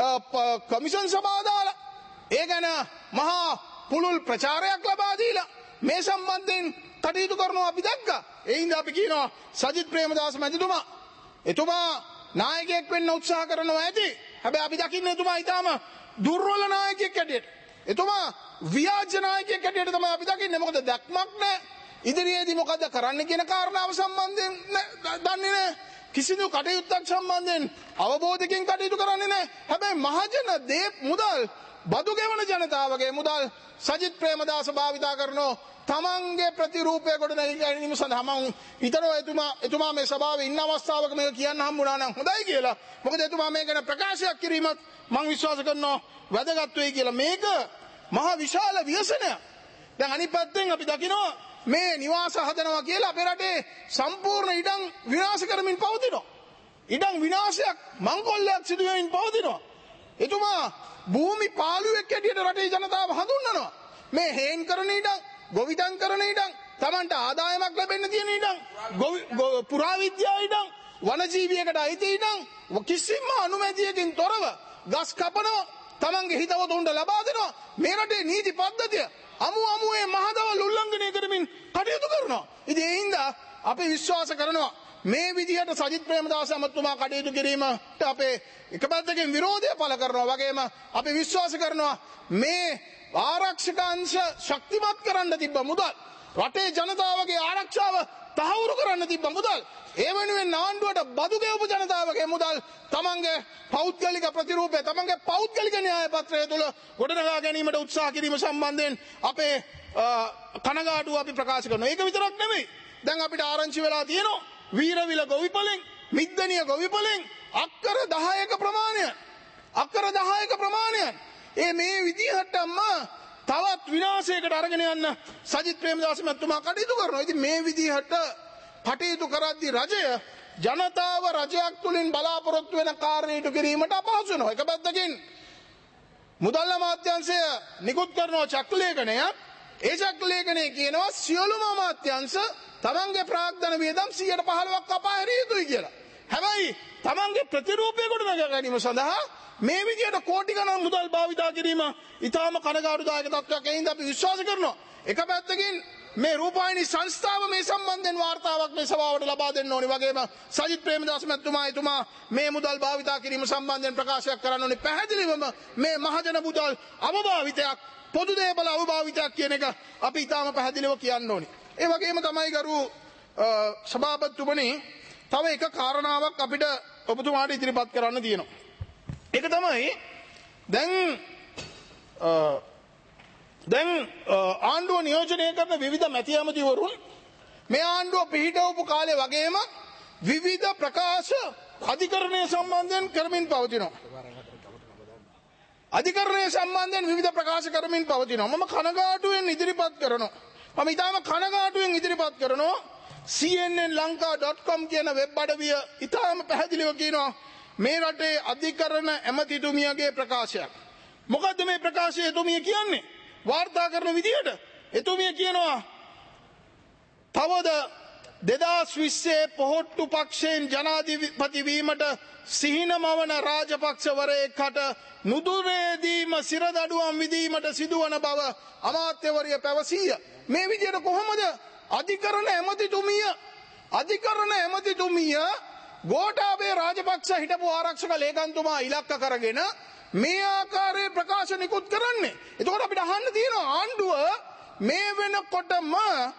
කමිෂන් සභාව දාලා ඒ ගැන මහා පුළුල් ප්‍රචාරයක් ලබා දීලා මේ සම්බන්ධයෙන් කටයුතු කරනවා අපි දැක්කා. ඒ හින්දා අපි කියනවා සජිත් ප්‍රේමදාස මැතිතුමා එතුමා නායකයෙක් වෙන්න උත්සාහ කරනවා ඇති. හැබැයි අපි දකින්නේ එතුමා ඊටාම දුර්වල නායකයෙක් හැටියට. එතුමා ව්‍යාජ නායකයෙක් හැටියට තමයි අපි දකින්නේ. මොකද දැක්මක් නැහැ. ඉදිරියේදී මොකද කරන්න කියන කාරණාව සම්බන්ධයෙන් දන්නේ නැහැ. කිසිදු කටයුත්තක් සම්බන්ධයෙන් අවබෝධකින් කටයුතු කරන්නේ නැහැ. හැබැයි මහජන දේ මුදල් බදු ගෙවන ජනතාවගේ මුදල් සජිත් ප්‍රේමදාස භාවිතා කරනෝ තමන්ගේ ප්‍රතිරූපය ගොඩ ගැනීම සඳහා මම හිතනවා එතුමා එතුමා මේ සභාවේ ඉන්න අවස්ථාවක මේක කියන්න හම්බුණා නම් හොඳයි කියලා. මොකද එතුමා මේ ගැන ප්‍රකාශයක් කිරීමත් මම විශ්වාස කරනවා වැදගත් වෙයි කියලා. මේක මහා විශාල ව්‍යසනයක්. දැන් අනිත් පැත්තෙන් අපි දකිනවා මේ නිවාස හදනවා කියලා අපේ රටේ සම්පූර්ණ ඉඩම් විනාශ කරමින් පවතිනවා. ඉඩම් විනාශයක් මංකොල්ලයක් සිදු වෙමින් පවතිනවා. එතුමා භූමි පාළුවෙක් හැටියට රටේ ජනතාව හඳුන්වනවා. මේ හේන් කරන ඉඩම්, ගොවිතැන් කරන ඉඩම්, Tamanට ආදායමක් ලැබෙන්න තියෙන ඉඩම්, පුරාවිද්‍යා ඉඩම්, වනජීවියකට අයිති ඉඩම් කිසිම අනුමැතියකින් තොරව ගස් කපනවා, Tamanගේ හිතවතුන්ට ලබා දෙනවා. මේ රටේ නීති පද්ධතිය අමු අමුවේ මහදවල් උල්ලංඝනය කරමින් කටයුතු කරනවා. ඉතින් ඒ හින්දා අපි විශ්වාස කරනවා මේ විදිහට සජිත් ප්‍රේමදාස ඇමතුමා කටයුතු කිරීමට අපේ එක පැත්තකින් විරෝධය පළ කරනවා වගේම අපි විශ්වාස කරනවා මේ ආරක්ෂක අංශ ශක්තිමත් කරන්න තිබ්බ මුදල් රටේ ජනතාවගේ ආරක්ෂාව තහවුරු කරන්න තිබ්බ මුදල් ඒ වෙනුවෙන් ආණ්ඩුවට බදු ගෙවපු ජනතාවගේ මුදල් තමන්ගේ පෞද්ගලික ප්‍රතිරූපය තමන්ගේ පෞද්ගලික න්‍යාය පත්‍රය තුළ ගොඩනගා ගැනීමට උත්සාහ කිරීම සම්බන්ධයෙන් අපේ කනගාටුව අපි ප්‍රකාශ කරනවා. ඒක විතරක් නෙමෙයි. දැන් අපිට ආරංචි වෙලා තියෙනවා වීරවිල ගොවිපලෙන් මිද්දනිය ගොවිපලෙන් අක්කර දහයක ප්‍රමාණයක් අක්කර දහයක ප්‍රමාණයක් ඒ මේ විදිහටම තවත් විනාශයකට අරගෙන යන්න සජිත් ප්‍රේමදාස මහත්මයා කටයුතු කරනවා. ඉතින් මේ විදිහට කටයුතු කරද්දී රජය ජනතාව රජයක් තුලින් බලාපොරොත්තු වෙන කාර්යයට කිරීමට අපහසු වෙනවා. එක පැත්තකින් මුදල් අමාත්‍යාංශය නිකුත් කරන චක්‍රලේඛනයක් ඒ චක්‍රලේඛනයේ කියනවා සියලුම අමාත්‍යාංශ තමන්ගේ ප්‍රාග්ධන වියදම් සියයට පහළොවක් කපා හැරිය යුතුයි කියලා. හැබැයි තමන්ගේ ප්‍රතිරූපය ගොඩනගා ගැනීම සඳහා මේ විදිහට කෝටි ගණන් මුදල් භාවිතා කිරීම ඉතාම කනගාටුදායක තත්ත්වයක්. ඒ හින්දා අපි විශ්වාස කරනවා එක පැත්තකින් මේ රූපවාහිනී සංස්ථාව මේ සම්බන්ධයෙන් වාර්තාවක් මේ සභාවට ලබා දෙන්න ඕනි. වගේම සජිත් ප්‍රේමදාස මහත්මයා එතුමා මේ මුදල් භාවිතා කිරීම සම්බන්ධයෙන් ප්‍රකාශයක් කරන්න ඕනි. පැහැදිලිවම මේ මහජන මුදල් අවභාවිතයක් පොදු දේපල අවභාවිතයක් කියන එක අපි ඉතාම පැහැදිලිව කියන්න ඕනි. ඒ වගේම තමයි ගරු සභාපතිතුමනි තව එක කාරණාවක් අපිට ඔබතුමාට ඉදිරිපත් කරන්න තියෙනවා. ඒක තමයි දැන් දැන් ආණ්ඩුව නියෝජනය කරන විවිධ මැති ඇමතිවරුන් මේ ආණ්ඩුව පිහිටවපු කාලේ වගේම විවිධ ප්‍රකාශ අධිකරණය සම්බන්ධයෙන් කරමින් පවතිනවා. අධිකරණය සම්බන්ධයෙන් විවිධ ප්‍රකාශ කරමින් පවතිනවා. මම කනගාටුවෙන් ඉදිරිපත් කරනවා. මම ඉතාම කනගාටුවෙන් ඉදිරිපත් කරනවා C N N lanka dot com කියන වෙබ් අඩවිය ඉතාම පැහැදිලිව කියනවා මේ රටේ අධිකරණ ඇමතිතුමියගේ ප්‍රකාශයක්. මොකද්ද මේ ප්‍රකාශය එතුමිය කියන්නේ? වාර්තා කරන විදිහට එතුමිය කියනවා තවද දෙදාස් විස්සේ පොහොට්ටු පක්ෂයෙන් ජනාධිපති වීමට සිහිනමවන රාජපක්ෂවරයෙක්ට නුදුරේදීම සිරදඩුවම් විදීමට සිදුවන බව අමාත්‍යවරිය පැවසීය. මේ විදිහට කොහොමද අධිකරණ ඇමතිතුමිය අධිකරණ ඇමතිතුමිය ගෝඨාභය රාජපක්ෂ හිටපු ආරක්ෂක ලේකම්තුමා ඉලක්ක කරගෙන මේ ආකාරයේ ප්‍රකාශ නිකුත් කරන්නේ? එතකොට අපිට අහන්න තියෙනවා ආණ්ඩුව මේ වෙනකොටම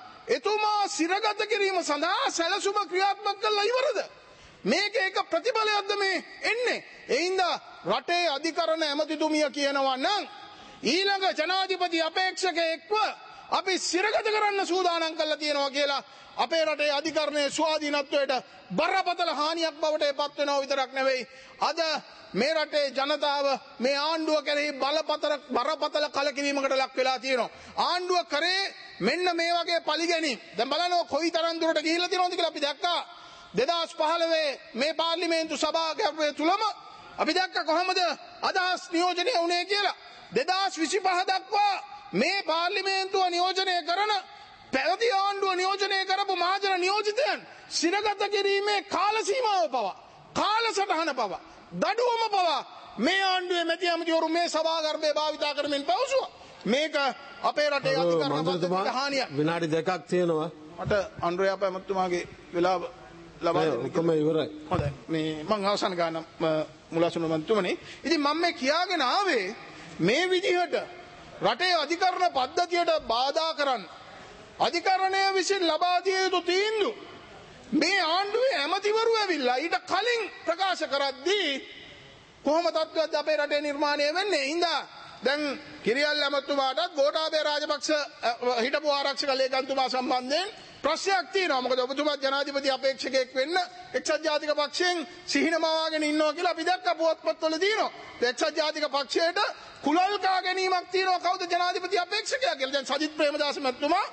එතුමා සිරගත කිරීම සඳහා සැලසුම ක්‍රියාත්මක කළා ඉවරද? මේක එක ප්‍රතිඵලයක්ද මේ එන්නේ? ඒ හින්දා රටේ අධිකරණ ඇමතිතුමිය කියනවා නම් ඊළඟ ජනාධිපති අපේක්ෂකයෙක්ව අපි සිරගත කරන්න සූදානම් කරලා තියෙනවා කියලා අපේ රටේ අධිකරණයේ ස්වාධීනත්වයට බරපතල හානියක් බවට පත් වෙනව විතරක් නෙවෙයි අද මේ රටේ ජනතාව මේ ආණ්ඩුව කෙරෙහි බලපතර බරපතල කලකිරීමකට ලක් වෙලා තියෙනවා. ආණ්ඩුව කරේ මෙන්න මේ වගේ පරිගැනීම්. දැන් බලන්න කොයි තරම් දුරට ගිහිල්ලා තියෙනවද කියලා අපි දැක්කා. දෙදාස් පහළොව මේ පාර්ලිමේන්තු සභාවකත්වයේ තුලම අපි දැක්කා කොහොමද අදහස් නියෝජනය වුණේ කියලා. දෙදාස් විසිපහ දක්වා මේ පාර්ලිමේන්තුව නියෝජනය කරන පැවති ආණ්ඩුව නියෝජනය කරපු මහජන නියෝජිතයන් සිරගත කිරීමේ කාල සීමාව පවා කාලසටහන පවා දඩුවම පවා මේ ආණ්ඩුවේ මැති ඇමතිවරු මේ සභාගර්භය භාවිතා කරමින් පවසුවා. මේක අපේ රටේ අධිකරණ පද්ධතියට හානියක්. විනාඩි දෙකක් තියෙනවා. මට අනුරයාප ඇමතුමාගේ වෙලාව ලබා දෙන්න. ඔක්කොම ඉවරයි. හොඳයි. මේ මං අවසන් ගන්න මුලසුන මන්තුමනි. ඉතින් මම මේ කියාගෙන ආවේ මේ විදිහට රටේ අධිකරණ පද්ධතියට බාධා කරන්න අධිකරණය විසින් ලබා දිය යුතු තීන්දුව මේ ආණ්ඩුවේ ඇමතිවරු ඇවිල්ලා ඊට කලින් ප්‍රකාශ කරද්දී කොහොම තත්ත්වයක්ද අපේ රටේ නිර්මාණය වෙන්නේ? හින්දා දැන් කිරියල් ඇමතුමාටත් ගෝඨාභය රාජපක්ෂ හිටපු ආරක්ෂක ලේකම්තුමා සම්බන්ධයෙන් ප්‍රශ්නයක් තියෙනවා. මොකද ඔබතුමා ජනාධිපති අපේක්ෂකයෙක් වෙන්න එක්සත් ජාතික පක්ෂයෙන් සිහිනමවාගෙන ඉන්නවා කියලා අපි දැක්ක පුවත්පත්වල තියෙනවා. එක්සත් ජාතික පක්ෂයට කුලල් කා ගැනීමක් තියෙනවා කවුද ජනාධිපති අපේක්ෂකයා කියලා. දැන් සජිත් ප්‍රේමදාස මහත්මයා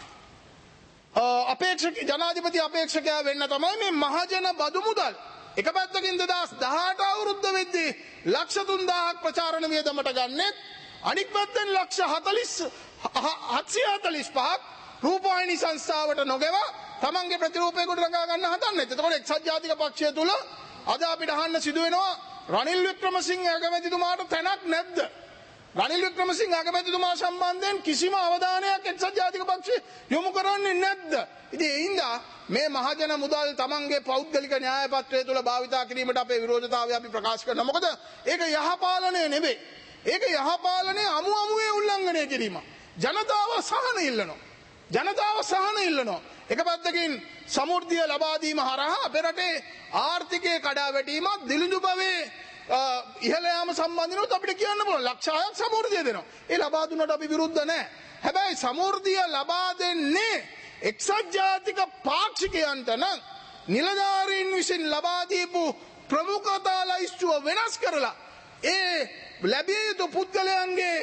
අපේක්ෂක ජනාධිපති අපේක්ෂකයා වෙන්න තමයි මේ මහජන බදු මුදල් එක පැත්තකින් දෙදාස් දහඅට අවුරුද්ද වෙද්දී ලක්ෂ තුන්දාහක් ප්‍රචාරණ වියදමට ගන්නෙත් අනික් පැත්තෙන් ලක්ෂ හත්සිය හතළිස් පහක් රූපවාහිනී සංස්ථාවට නොගෙව තමන්ගේ ප්‍රතිරූපය ගොඩනගා ගන්න හදන්නේ. එතකොට එක්සත් ජාතික පක්ෂය තුල අද අපිට අහන්න සිදු වෙනවා රනිල් වික්‍රමසිංහ අගමැතිතුමාට තැනක් නැද්ද? රනිල් වික්‍රමසිංහ අගමැතිතුමා සම්බන්ධයෙන් කිසිම අවධානයක් එක්සත් ජාතික පක්ෂය යොමු කරන්නේ නැද්ද? ඉතින් ඒ හින්දා මේ මහජන මුදල් තමන්ගේ පෞද්ගලික න්‍යාය පත්‍රය තුළ භාවිතා කිරීමට අපේ විරෝධතාවය අපි ප්‍රකාශ කරනවා. මොකද ඒක යහපාලනය නෙවෙයි. ඒක යහපාලනය අමු අමුවේ උල්ලංඝනය කිරීම. ජනතාව සහන ඉල්ලනවා. ජනතාව සහන ඉල්ලනවා. එක පැත්තකින් සමෘද්ධිය ලබා දීම හරහා අපේ රටේ ආර්ථිකයේ කඩාවැටීමක් දිලිඳු බවේ ඉහළ යාම සම්බන්ධනොත් අපිට කියන්න පුළුවන් ලක්ෂ හයක් සමෘද්ධිය දෙනවා. ඒ ලබා දුන්නට අපි විරුද්ධ නැහැ. හැබැයි සමෘද්ධිය ලබා දෙන්නේ එක්සත් ජාතික පාක්ෂිකයන්ට නම් නිලධාරීන් විසින් ලබා දීපු ප්‍රමුඛතා ලයිස්තුව වෙනස් කරලා ඒ ලැබිය යුතු පුද්ගලයන්ගේ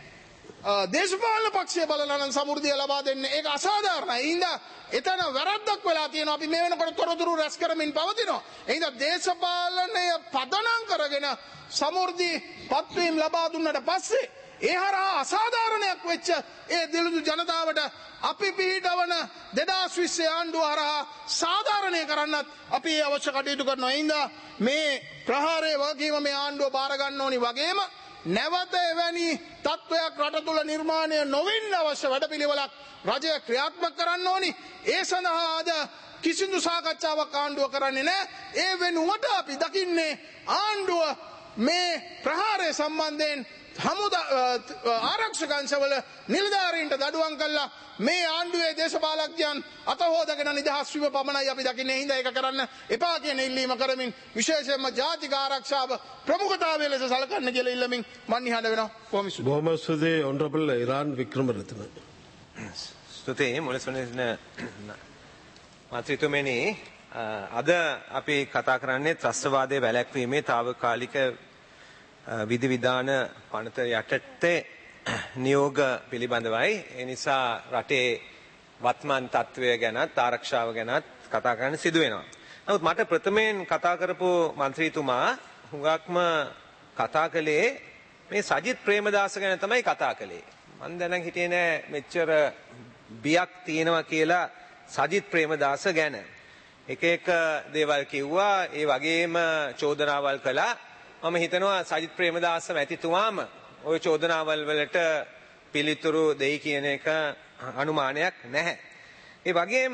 දේශපාලන පක්ෂය බලලා නම් සමෘද්ධිය ලබා දෙන්නේ. ඒක අසාධාරණයි. ඒ හින්දා එතන වැරද්දක් වෙලා තියෙනවා. අපි මේ වෙනකොට තොරතුරු රැස් කරමින් පවතිනවා. ඒ හින්දා දේශපාලනය පදනම් කරගෙන සමෘද්ධි පත්වීම් ලබා දුන්නට පස්සේ ඒ හරහා අසාධාරණයක් වෙච්ච ඒ දිලිඳු ජනතාවට අපි පිළිටවන දෙදාස් විස්සේ ආණ්ඩුව හරහා සාධාරණය කරන්නත් අපි ඒ අවශ්‍ය කටයුතු කරනවා. ඒ හින්දා මේ ප්‍රහාරයේ වගකීම මේ ආණ්ඩුව බාර ගන්න ඕනි වගේම නැවත එවැනි තත්ත්වයක් රට තුළ නිර්මාණය නොවෙන්න අවශ්‍ය වැඩපිළිවෙලක් රජය ක්‍රියාත්මක කරන්න ඕනි. ඒ සඳහා අද කිසිදු සාකච්ඡාවක් ආණ්ඩුව කරන්නේ නැහැ. ඒ වෙනුවට අපි දකින්නේ ආණ්ඩුව මේ ප්‍රහාරය සම්බන්ධයෙන් හමුදා ආරක්ෂක අංශවල නිලධාරීන්ට දඩුවම් කළා මේ ආණ්ඩුවේ දේශපාලකයන් අතහොදගෙන නිදහස් වීම පමණයි අපි දකින්නේ. හින්දා ඒක කරන්න එපා කියන ඉල්ලීම කරමින් විශේෂයෙන්ම ජාතික ආරක්ෂාව ප්‍රමුඛතාවය ලෙස සලකන්න කියලා ඉල්ලමින් මන් නිහඬ වෙනවා. කොහොම ස්තුතියි. බොහොම ස්තුතියි ඔනරබල් ඉරාන් වික්‍රමරත්න. ස්තුතියි මුලසොනෙන මන්ත්‍රීතුමනි, අද අපි කතා කරන්නේ ත්‍රස්තවාදයේ වැළැක්වීමේ తాවකාලික විධි විධාන පනත යටතේ නියෝග පිළිබඳවයි. ඒ නිසා රටේ වත්මන් තත්ත්වය ගැනත් ආරක්ෂාව ගැනත් කතා කරන්න සිදු වෙනවා. නමුත් මට ප්‍රථමයෙන් කතා කරපු මන්ත්‍රීතුමා හුඟක්ම කතා කළේ මේ සජිත් ප්‍රේමදාස ගැන තමයි කතා කළේ. මම දැනන් හිටියේ නෑ මෙච්චර බියක් තියෙනවා කියලා සජිත් ප්‍රේමදාස ගැන. එක එක දේවල් කිව්වා, ඒ වගේම චෝදනාවල් කළා. මම හිතනවා සජිත් ප්‍රේමදාස මැතිතුමාම ওই චෝදනාවල් වලට පිළිතුරු දෙයි කියන එක අනුමානයක් නැහැ. ඒ වගේම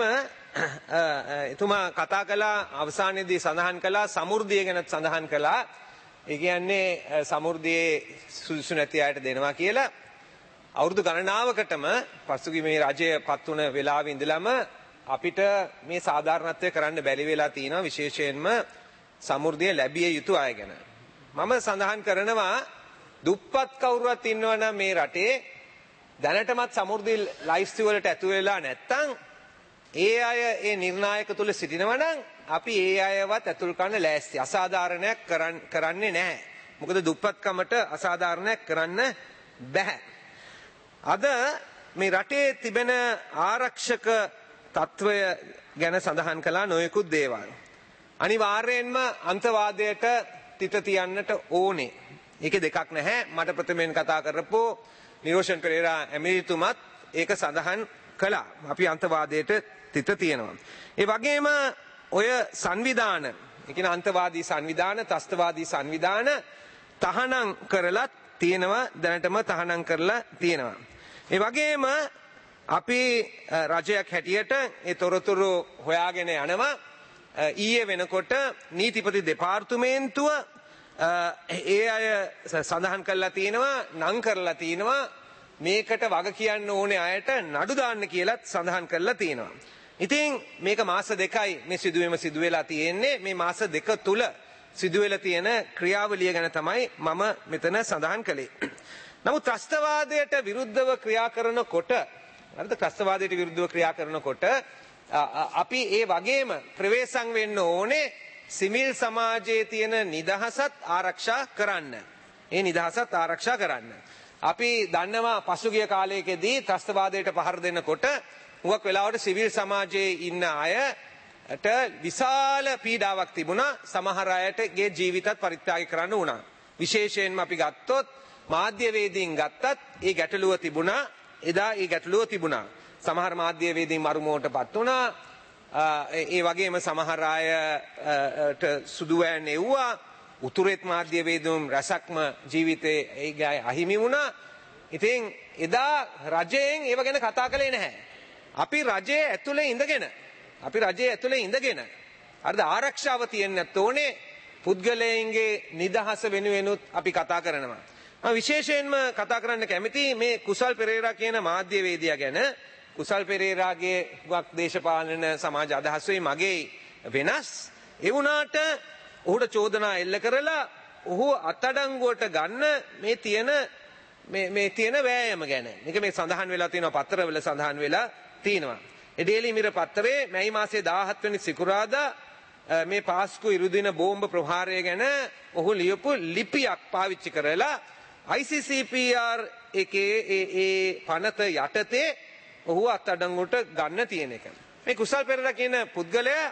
එතුමා කතා කළා අවසානයේදී සඳහන් කළා සමෘද්ධිය ගැන සඳහන් කළා. ඒ කියන්නේ සමෘද්ධියේ සුදුසු නැති අයට දෙනවා කියලා. අවුරුදු ගණනාවකටම පසුගිය මේ රජය පත් වුණ වෙලාවේ ඉඳලම අපිට මේ සාධාරණත්වය කරන්න බැරි වෙලා තියෙනවා, විශේෂයෙන්ම සමෘද්ධිය ලැබිය යුතු අය ගැන. මම සඳහන් කරනවා දුප්පත් කවුරුවත් ඉන්නවනම් මේ රටේ දැනටමත් සමෘද්ධි ලයිස්තු වලට ඇතුල් වෙලා නැත්තම් ඒ අය ඒ නිර්ණායක තුල සිටිනවා නම් අපි ඒ අයවත් ඇතුල් කරන්න ලෑස්ති. අසාධාරණයක් කරන්නේ නැහැ. මොකද දුප්පත්කමට අසාධාරණයක් කරන්න බෑ. අද මේ රටේ තිබෙන ආරක්ෂක තත්වය ගැන සඳහන් කළා නොයෙකුත් දේවල්. අනිවාර්යයෙන්ම අන්තවාදයට තිත තියන්නට ඕනේ. ඒකේ දෙකක් නැහැ. මට ප්‍රථමයෙන් කතා කරපු නිරෝෂන් පෙරේරා ඇමතිතුමත් ඒක සඳහන් කළා. අපි අන්තවාදයට තිත තියෙනවා. ඒ වගේම ඔය සංවිධාන, ඒ කියන්නේ අන්තවාදී සංවිධාන, ත්‍රස්තවාදී සංවිධාන තහනම් කරලා තියෙනවා, දැනටම තහනම් කරලා තියෙනවා. ඒ වගේම අපි රජයක් හැටියට ඒ තොරතුරු හොයාගෙන යනවා. ඊයේ වෙනකොට නීතිපති දෙපාර්තමේන්තුව ඒ අය සඳහන් කරලා තියෙනවා, නම් කරලා තියෙනවා මේකට වග කියන්න ඕනේ අයට නඩු දාන්න කියලාත් සඳහන් කරලා තියෙනවා. ඉතින් මේක මාස දෙකයි මේ සිදුවීම සිදු වෙලා තියෙන්නේ. මේ මාස දෙක තුල සිදු වෙලා තියෙන ක්‍රියාවලිය ගැන තමයි මම මෙතන සඳහන් කළේ. නමුත් ත්‍රස්තවාදයට විරුද්ධව ක්‍රියා කරනකොට, හරිද, ත්‍රස්තවාදයට විරුද්ධව ක්‍රියා කරනකොට අපි ඒ වගේම ප්‍රවේශම් වෙන්න ඕනේ සිවිල් සමාජයේ තියෙන නිදහසත් ආරක්ෂා කරන්න. ඒ නිදහසත් ආරක්ෂා කරන්න. අපි දන්නවා පසුගිය කාලයකදී ත්‍රස්තවාදයට පහර දෙනකොට හුඟක් වෙලාවට සිවිල් සමාජයේ ඉන්න අයට විශාල පීඩාවක් තිබුණා. සමහර අයටගේ ජීවිතත් පරිත්‍යාග කරන්න වුණා. විශේෂයෙන්ම අපි ගත්තොත් මාධ්‍යවේදීන් ගත්තත් ඒ ගැටලුව තිබුණා. එදා ඒ ගැටලුව තිබුණා. සමහර මාධ්‍යවේදීන් මරුමුවටපත් වුණා. ඒ වගේම සමහර අයට සුදු වෑන් එව්වා. උතුරෙත් මාධ්‍ය වේදුම් රසක්ම ජීවිතේ ඒ අහිමි වුණා. ඉතින් එදා රජයෙන් ඒව ගැන කතා කළේ නැහැ. අපි රජයේ ඇතුලේ ඉඳගෙන අපි රජයේ ඇතුලේ ඉඳගෙන හරිද ආරක්ෂාව තියෙන්නත් ඕනේ. පුද්ගලයන්ගේ නිදහස වෙනුවෙනුත් අපි කතා කරනවා. මම විශේෂයෙන්ම කතා කරන්න කැමති මේ කුසල් පෙරේරා කියන මාධ්‍යවේදියා ගැන. කුසල් පෙරේරාගේ වක් දේශපාලන සමාජ අදහස් වේ මගේ වෙනස්. ඒ වුණාට ඔහුට චෝදනා එල්ල කරලා ඔහු අත්අඩංගුවට ගන්න මේ තියෙන මේ මේ තියෙන වෑයම ගැන. මේක මේ සඳහන් වෙලා තියෙනවා පත්‍රවල සඳහන් වෙලා තියෙනවා. ඒ ඩේලි මිරර් පත්‍රයේ මැයි මාසයේ දාහත් වෙනි සිකුරාදා මේ පාස්කු ඉරුදින බෝම්බ ප්‍රහාරය ගැන ඔහු ලියපු ලිපියක් පාවිච්චි කරලා I C C P R එකේ ඒ ඒ පනත යටතේ ඔහු අත්අඩංගුවට ගන්න තියෙන එක. මේ කුසල් පෙරේරා කියන පුද්ගලයා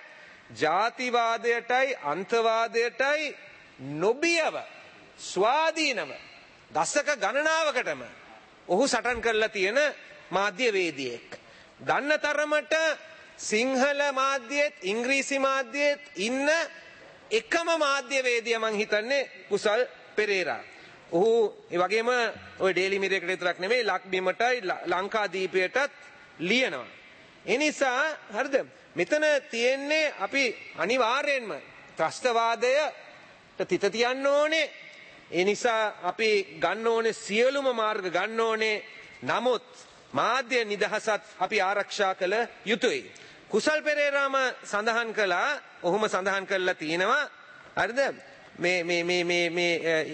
ජාතිවාදයටයි අන්තවාදයටයි නොබියව ස්වාධීනව දශක ගණනාවකටම ඔහු සටන් කරලා තියෙන මාධ්‍යවේදියෙක්. දන්න තරමට සිංහල මාධ්‍යයේත් ඉංග්‍රීසි මාධ්‍යයේත් ඉන්න එකම මාධ්‍යවේදියා මං හිතන්නේ කුසල් පෙරේරා. ඔහු ඒ වගේම ඔය ඩේලි මිරර් එකට විතරක් නෙමෙයි ලක්බිමටයි ලංකාදීපයටත් ලියනවා. ඒ නිසා හරිද මෙතන තියෙන්නේ අපි අනිවාර්යෙන්ම ත්‍රස්තවාදයට තිත තියන්න ඕනේ. ඒ නිසා අපි ගන්න ඕනේ සියලුම මාර්ග ගන්න ඕනේ. නමුත් මාධ්‍ය නිදහසත් අපි ආරක්ෂා කළ යුතුයි. කුසල් පෙරේරාම සඳහන් කළා ඔහුම සඳහන් කරලා තියෙනවා හරිද මේ මේ මේ මේ මේ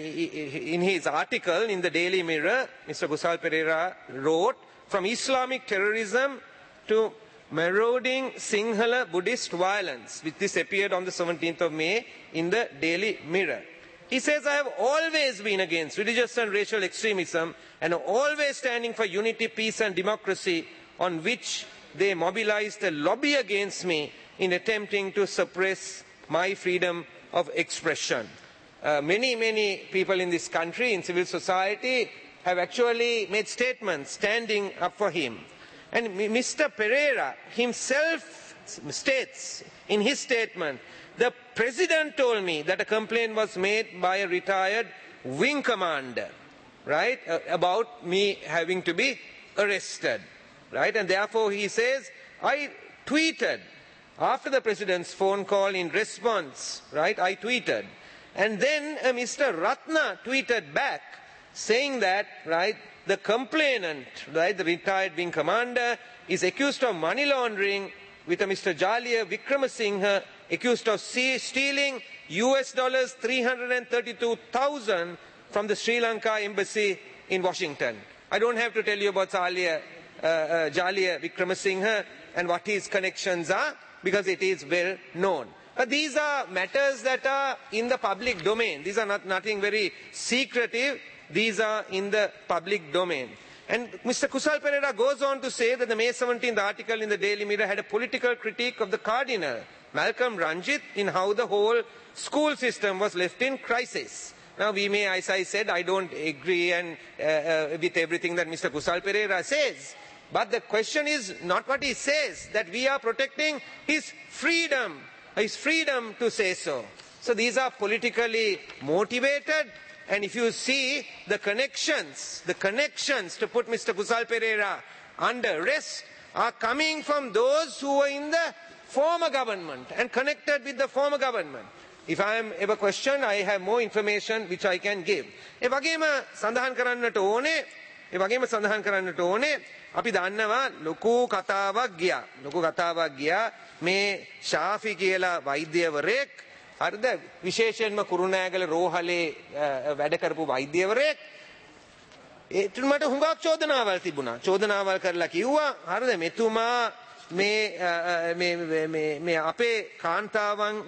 in his article in the Daily Mirror Mister Kusal Perera wrote from Islamic terrorism to marauding Sinhala Buddhist violence, which this appeared on the seventeenth of May in the Daily Mirror. He says, I have always been against religious and racial extremism and always standing for unity, peace and democracy, on which they mobilized a lobby against me in attempting to suppress my freedom of expression. Uh, many, many people in this country, in civil society, have actually made statements standing up for him. And Mister Perera himself states in his statement, the president told me that a complaint was made by a retired wing commander, right, uh, about me having to be arrested, right? And therefore he says, I tweeted after the president's phone call in response, right, I tweeted. And then uh, Mister Ratna tweeted back saying that, right, the complainant, right, the retired wing commander, is accused of money laundering with a Mister Jalia Vikramasinghe accused of stealing U S dollars three hundred thirty-two thousand from the Sri Lanka embassy in Washington. I don't have to tell you about Jalia, uh, uh, Jalia Vikramasinghe and what his connections are, because it is well known. But these are matters that are in the public domain. These are not nothing very secretive. These are in the public domain. And Mister Kusal Perera goes on to say that the May seventeenth article in the Daily Mirror had a political critique of the Cardinal, Malcolm Ranjit, in how the whole school system was left in crisis. Now we may, as I said, I don't agree and, uh, uh, with everything that Mister Kusal Perera says. But the question is not what he says, that we are protecting his freedom, his freedom to say so. So these are politically motivated. And if you see the connections, the connections to put Mister Kusal Perera under arrest are coming from those who were in the former government and connected with the former government. If I am ever questioned, I have more information which I can give. ඒ වගේම සඳහන් කරන්නට ඕනේ, ඒ වගේම සඳහන් කරන්නට ඕනේ අපි දන්නවා ලොකු කතාවක් ගියා. ලොකු කතාවක් ගියා මේ ශාෆි කියලා වෛද්‍යවරයෙක් හරිද විශේෂයෙන්ම කුරුණෑගල රෝහලේ වැඩ කරපු වෛද්‍යවරයෙක් ඒත් මට හුඟක් චෝදනාවල් තිබුණා චෝදනාවල් කරලා කිව්වා හරිද මෙතුමා මේ මේ මේ මේ අපේ කාන්තාවන්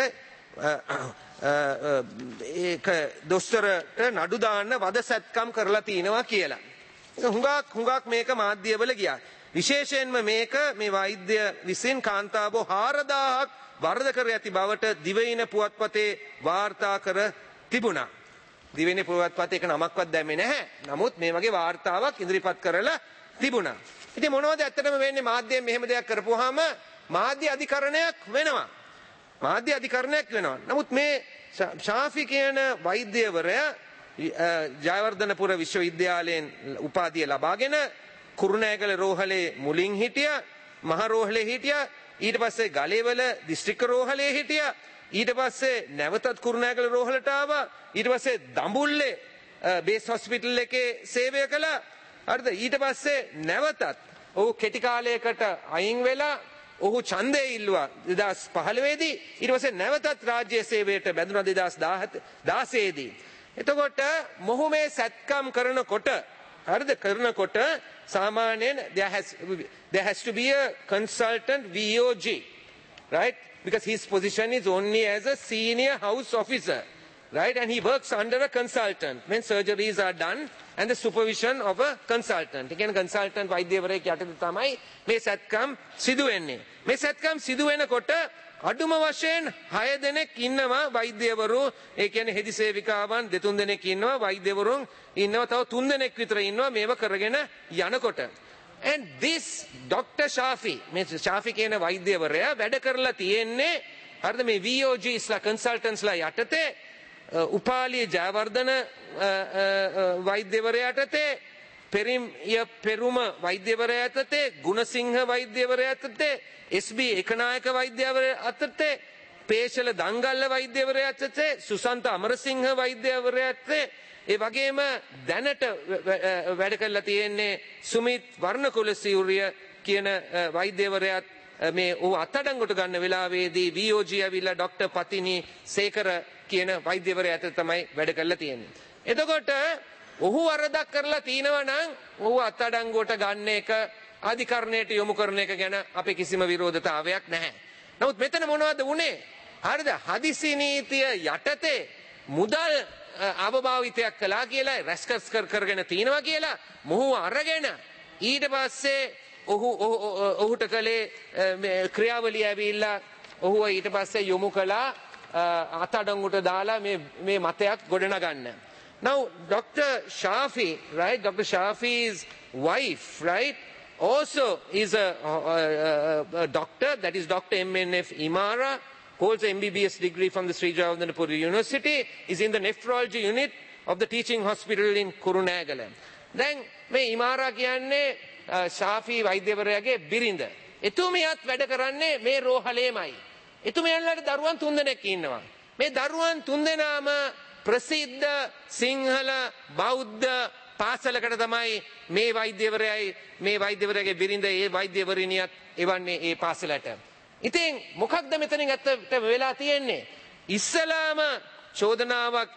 ඒක දොස්තරට නඩු දාන්න වදසැත්කම් කරලා තිනවා කියලා. හුඟක් හුඟක් මේක මාධ්‍යවල ගියා. විශේෂයෙන්ම මේක මේ වෛද්‍ය විසින් කාන්තාවෝ හාරදාහක් වරද කර ඇති බවට දිවයින පුවත්පතේ වාර්තා කර තිබුණා. දිවයින පුවත්පතේ එක නමක්වත් දැම්මේ නැහැ. නමුත් මේ වගේ වාර්තාවක් ඉදිරිපත් කරලා තිබුණා. ඉතින් මොනවද ඇත්තටම වෙන්නේ මාධ්‍යයෙන් මෙහෙම දෙයක් කරපුවාම මාධ්‍ය අධිකරණයක් වෙනවා. මාධ්‍ය අධිකරණයක් වෙනවා. නමුත් මේ ශාෆි කියන වෛද්‍යවරයා ජයවර්ධනපුර විශ්වවිද්‍යාලයෙන් උපාධිය ලබාගෙන කුරුණෑගල රෝහලේ මුලින් හිටියා, මහ රෝහලේ හිටියා, ඊට පස්සේ ගලේවල දිස්ත්‍රික්ක රෝහලේ හිටියා, ඊට පස්සේ නැවතත් කුරුණෑගල රෝහලට ආවා, ඊට පස්සේ දඹුල්ලේ බේස් හොස්පිටල් එකේ සේවය කළා. හරිද? ඊට පස්සේ නැවතත් ඔහු කෙටි කාලයකට අයින් වෙලා ඔහු ඡන්දය ඉල්ලුවා දෙදාස් පහළොව දී. ඊට පස්සේ නැවතත් රාජ්‍ය සේවයට බැඳුණා දෙදාස් දාසය දී. එතකොට මොහු මේ සැත්කම් කරනකොට හරිද කරනකොට සාමාන්‍යයෙන් there has there has to be a consultant V O G, right? Because his position is only as a senior house officer, right? And he works under a consultant when surgeries are done and the supervision of a consultant. Again, consultant වෛද්‍යවරයෙක් යටතේ තමයි මේ සැත්කම් සිදු වෙන්නේ. මේ සැත්කම් සිදු වෙනකොට අඩුම වශයෙන් හය දෙනෙක් ඉන්නවා වෛද්‍යවරු, ඒ කියන්නේ හෙදි සේවිකාවන් දෙතුන් දෙනෙක් ඉන්නවා, වෛද්‍යවරුන් ඉන්නවා, තව තුන් දෙනෙක් විතර ඉන්නවා මේව කරගෙන යනකොට. And this Doctor Shafi, මේ ශාෆි කියන වෛද්‍යවරයා වැඩ කරලා තියෙන්නේ හරිද මේ V O Gs ලා consultants ලා යටතේ, උපාලි ජයවර්ධන වෛද්‍යවරයා යටතේ, පෙරිම් පෙරුම වෛද්‍යවරයා යටතේ, ගුණසිංහ වෛද්‍යවරයා යටතේ, S B ඒකනායක වෛද්‍යවරයා යටතේ, පේශල දංගල්ල වෛද්‍යවරයා යටතේ, සුසන්ත අමරසිංහ වෛද්‍යවරයා යටතේ, ඒ වගේම දැනට වැඩ කරලා තියෙන්නේ සුමිත් වර්ණකුලසිරිය කියන වෛද්‍යවරයාත් මේ ਉਹ අත්අඩංගුවට ගන්න වෙලාවේදී V O G ඇවිල්ලා ડોક્ટર පතිනි සේකර කියන වෛද්‍යවරයා අතර තමයි වැඩ කරලා තියෙන්නේ. එතකොට ඔහු වරදක් කරලා තිනවා නම් ඔහු අත්අඩංගුවට ගන්න එක අධිකරණයට යොමු කරන එක ගැන අපේ කිසිම විරෝධතාවයක් නැහැ. නමුත් මෙතන මොනවද වුනේ? හරිද? හදිසි නීතිය යටතේ මුදල් අවභාවිතයක් කළා කියලා රැස්කස් කරගෙන තිනවා කියලා මොහු අරගෙන ඊට පස්සේ ඔහු ඔහුට කලේ ක්‍රියාවලිය ඇවිල්ලා ඔහුව ඊට පස්සේ යොමු කළා අත්අඩංගුවට දාලා මේ මේ මතයක් ගොඩනගන්න. Now Doctor Shafi, right? Doctor Shafi's wife, right? Also is a, a, a doctor, that is Doctor M N F Imara, holds an M B B S degree from the Sri Jayawardhanapura University, is in the nephrology unit of the teaching hospital in Kurunegala. Then මේ ඉමාරා කියන්නේ ශාෆි වෛද්‍යවරයාගේ බිරිඳ. එතුමියත් වැඩ කරන්නේ මේ රෝහලේමයි. එතුමියන්ලට දරුවන් තුන්දෙනෙක් ඉන්නවා. මේ දරුවන් තුන්දෙනාම ප්‍රසිද්ධ සිංහල බෞද්ධ පාසලකට තමයි මේ වෛද්‍යවරයයි මේ වෛද්‍යවරයාගේ බිරිඳ ඒ වෛද්‍යවරිනියත් එවන්නේ ඒ පාසලට. ඉතින් මොකක්ද මෙතනින් ඇත්තට වෙලා තියෙන්නේ? ඉස්සලාම චෝදනාවක්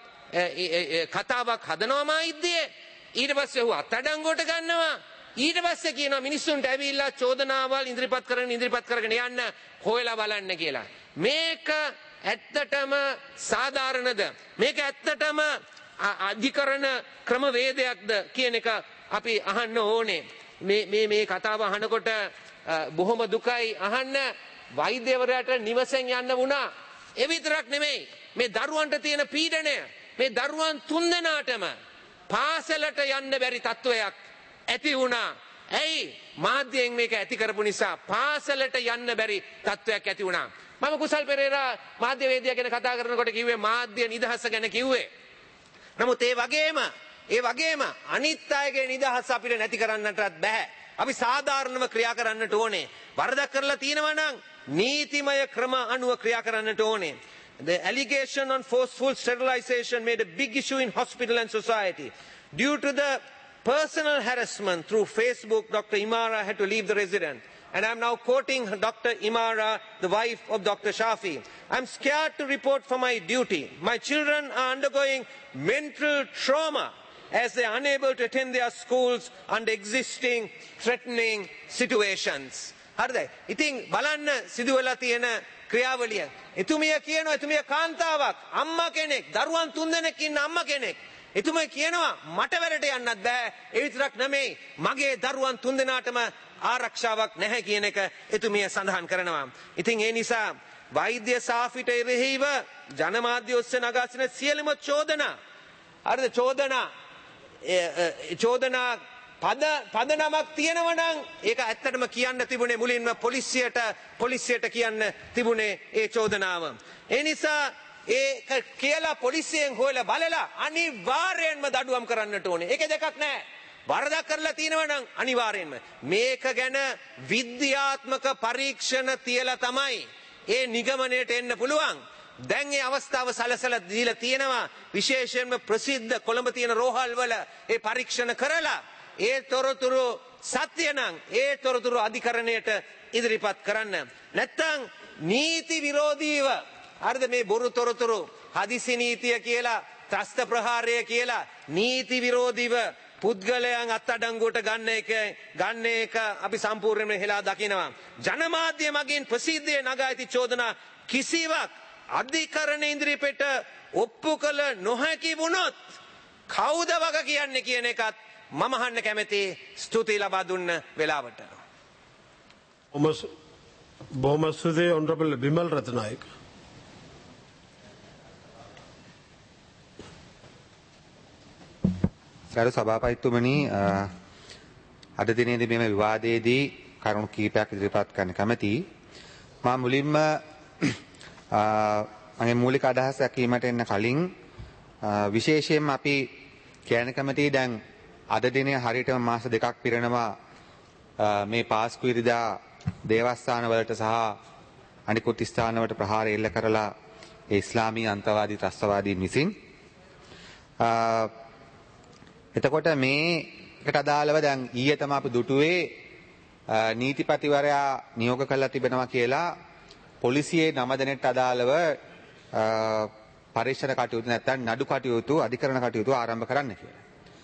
කතාවක් හදනවා මායිද්දේ, ඊට පස්සේ ඔහු අත්අඩංගුවට ගන්නවා, ඊට පස්සේ කියනවා මිනිස්සුන්ට ඇවිල්ලා චෝදනාවල් ඉදිරිපත් කරගෙන ඉදිරිපත් කරගෙන යන්න හොයලා බලන්න කියලා. මේක ඇත්තටම සාධාරණද? මේක ඇත්තටම අධිකරණ ක්‍රමවේදයක්ද කියන එක අපි අහන්න ඕනේ. මේ මේ මේ කතාව අහනකොට බොහොම දුකයි අහන්න. වෛද්‍යවරයාට නිවසෙන් යන්න වුණා. ඒ විතරක් නෙමෙයි, මේ දරුවන්ට තියෙන පීඩනය, මේ දරුවන් තුන්දෙනාටම පාසලට යන්න බැරි තත්වයක් ඇති වුණා. ඇයි? මාධ්‍යයෙන් මේක ඇති කරපු නිසා පාසලට යන්න බැරි තත්වයක් ඇති වුණා. මම කුසල් පෙරේරා මාධ්‍යවේදියා ගැන කතා කරනකොට කිව්වේ මාධ්‍ය නිදහස ගැන කිව්වේ. නමුත් ඒ වගේම ඒ වගේම අනිත් අයගේ නිදහස අපිට නැති කරන්නටත් බෑ. අපි සාධාරණව ක්‍රියා කරන්නට ඕනේ. වරදක් කරලා තියෙනවා නම් නීතිමය ක්‍රම අනුව ක්‍රියා කරන්නට ඕනේ. The allegation on forceful sterilization made a big issue in hospital and society. Due to the personal harassment through Facebook, Doctor Imara had to leave the residence. And I'm now quoting Doctor Imara, the wife of Doctor Shafi. I'm scared to report for my duty. My children are undergoing mental trauma as they are unable to attend their schools under existing threatening situations. හරිද? ඉතින් බලන්න සිදුවලා තියෙන ක්‍රියාවලිය. එතුමිය කියනවා එතුමිය කාන්තාවක්, අම්මා කෙනෙක්, දරුවන් තුන්දෙනෙක් ඉන්න අම්මා කෙනෙක්. එතුමිය කියනවා මට වැඩට යන්නත් බෑ. ඒ විතරක් නෙමෙයි, මගේ දරුවන් තුන්දෙනාටම ආරක්ෂාවක් නැහැ කියන එක එතුමිය සඳහන් කරනවා. ඉතින් ඒ නිසා වෛද්‍ය ශාෆිට එරෙහිව ජනමාධ්‍ය ඔස්සේ නගා සිටින සියලුම චෝදනා, හරිද? චෝදනා චෝදනා පද පදනමක් තියෙනවා නම් ඒක ඇත්තටම කියන්න තිබුණේ මුලින්ම පොලිසියට පොලිසියට කියන්න තිබුණේ ඒ චෝදනාව. ඒ නිසා ඒක කියලා පොලිසියෙන් හොයලා බලලා අනිවාර්යයෙන්ම දඩුවම් කරන්නට ඕනේ. ඒකේ දෙකක් නැහැ. වරදක් කරලා තියෙනවා නම් අනිවාර්යයෙන්ම මේක ගැන විද්‍යාත්මක පරීක්ෂණ තියලා තමයි ඒ නිගමනයට එන්න පුළුවන්. දැන් ඒ අවස්ථාව සලසලා දීලා තියෙනවා. විශේෂයෙන්ම ප්‍රසිද්ධ කොළඹ තියෙන රෝහල් වල ඒ පරීක්ෂණ කරලා ඒ තොරතුරු සත්‍ය නම් ඒ තොරතුරු අධිකරණයට ඉදිරිපත් කරන්න. නැත්තම් නීති විරෝධීව හරිද මේ බොරු තොරතුරු හදිසි නීතිය කියලා ත්‍රස්ත ප්‍රහාරය කියලා නීති විරෝධීව පුද්ගලයන් අත්අඩංගුවට ගන්න එක ගන්න එක අපි සම්පූර්ණයෙන්ම හෙලා දකිනවා. ජනමාධ්‍ය මගින් ප්‍රසිද්ධියේ නගා ඇති චෝදනා කිසිවක් අධිකරණ ඉදිරිපිට ඔප්පු කළ නොහැකි වුණොත් කවුද වග කියන්නේ කියන එකත් මම අහන්න කැමති. ස්තුති ලබා දුන්න වෙලාවට. බොහොම ස්තුතියි ඔනරබල් බිමල් රත්නායක. ගරු සභාපතිතුමනි අද දිනේදී මේ විවාදයේදී කරුණු කීපයක් ඉදිරිපත් කරන්න කැමතියි. මා මුලින්ම මගේ මූලික අදහස කීමට එන්න කලින් විශේෂයෙන්ම අපි කියන්න කැමතියි දැන් අද දිනේ හරියටම මාස දෙකක් පිරෙනවා මේ පාස්කු ඉරිදා දේවස්ථාන වලට සහ අනිකුත් ස්ථාන වලට ප්‍රහාර එල්ල කරලා ඒ ඉස්ලාමීය අන්තවාදී ත්‍රස්තවාදීන් විසින් එතකොට මේකට අදාළව දැන් ඊයේ තමයි අපි දුටුවේ නීතිපතිවරයා නියෝග කළා තිබෙනවා කියලා පොලිසියේ නම දෙනෙට අදාළව පරීක්ෂණ කටයුතු නැත්නම් නඩු කටයුතු අධිකරණ කටයුතු ආරම්භ කරන්න කියලා.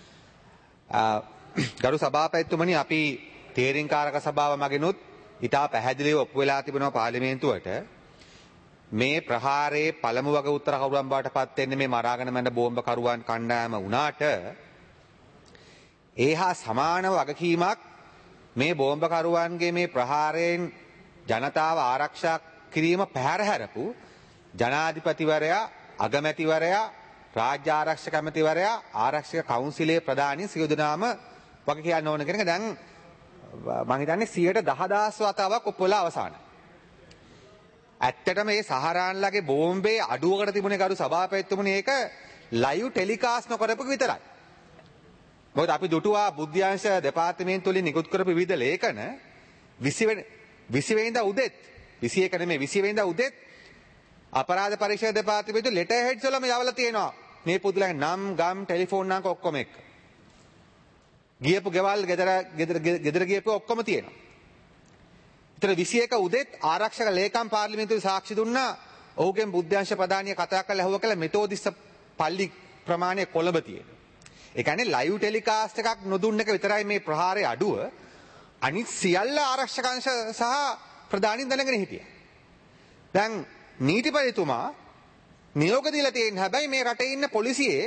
ගරු සභාපතිතුමනි අපි තේරීම්කාරක සභාව මගිනුත් ඉතා පැහැදිලිව ඔප්පු වෙලා තිබෙනවා පාර්ලිමේන්තුවට මේ ප්‍රහාරයේ පළමු වග උත්තර කවුරුන් බවට පත් වෙන්නේ මේ මරාගෙන මැන බෝම්බ කරුවන් කණ්ඩායම වුණාට ඒ හා සමාන වගකීමක් මේ බෝම්බකරුවන්ගේ මේ ප්‍රහාරයෙන් ජනතාව ආරක්ෂා කිරීම පැහැර හැරපු ජනාධිපතිවරයා අගමැතිවරයා රාජ්‍ය ආරක්ෂක ඇමතිවරයා ආරක්ෂක කවුන්සිලයේ ප්‍රධානී සියලු දෙනාම වගේ කියන්න ඕන කෙනෙක් දැන් මම හිතන්නේ සියයට දහදාස් වතාවක් ඔප්පුවලා අවසానයි. ඇත්තටම මේ සහරාන්ලගේ බෝම්බේ අඩුවකට තිබුණේ ගරු සභාපතිතුමනි ඒක ලයිව් ටෙලිකාස්ට් නොකරපු විතරයි. මොකද අපි දුටුවා බුද්ධ්‍යංශ දෙපාර්තමේන්තුව වලින් නිකුත් කරපු විවිධ ලේඛන විසි වෙනිදා උදෙත් විසි එක නෙමෙයි විසි වෙනිදා උදෙත් අපරාධ පරීක්ෂණ දෙපාර්තමේන්තුව ලෙටර් හෙඩ්ස් වලම යවලා තියෙනවා මේ පුදුලගේ නම් ගම් ටෙලිෆෝන් අංක ඔක්කොම එක්ක ගියපු ගෙවල් ගෙදර ගෙදර ගෙදර ගියපු ඔක්කොම තියෙනවා. ඒතර විසි එක උදෙත් ආරක්ෂක ලේකම් පාර්ලිමේන්තුවේ සාක්ෂි දුන්නා ඔහුගෙන් බුද්ධ්‍යංශ ප්‍රධානිය කතා කරලා ඇහුවා කියලා මෙතෝදිස්ස පල්ලි ප්‍රමාණය කොළඹ තියෙනවා. ඒ කියන්නේ ලයිව් ටෙලිකාස්ට් එකක් නොදුන්න එක විතරයි මේ ප්‍රහාරයේ අඩුව. අනිත් සියල්ල ආරක්ෂක අංශ සහ ප්‍රධානීන් දැනගෙන හිටියා. දැන් නීතිපතිතුමා නියෝග දීලා තියෙන හැබැයි මේ රටේ ඉන්න පොලිසියේ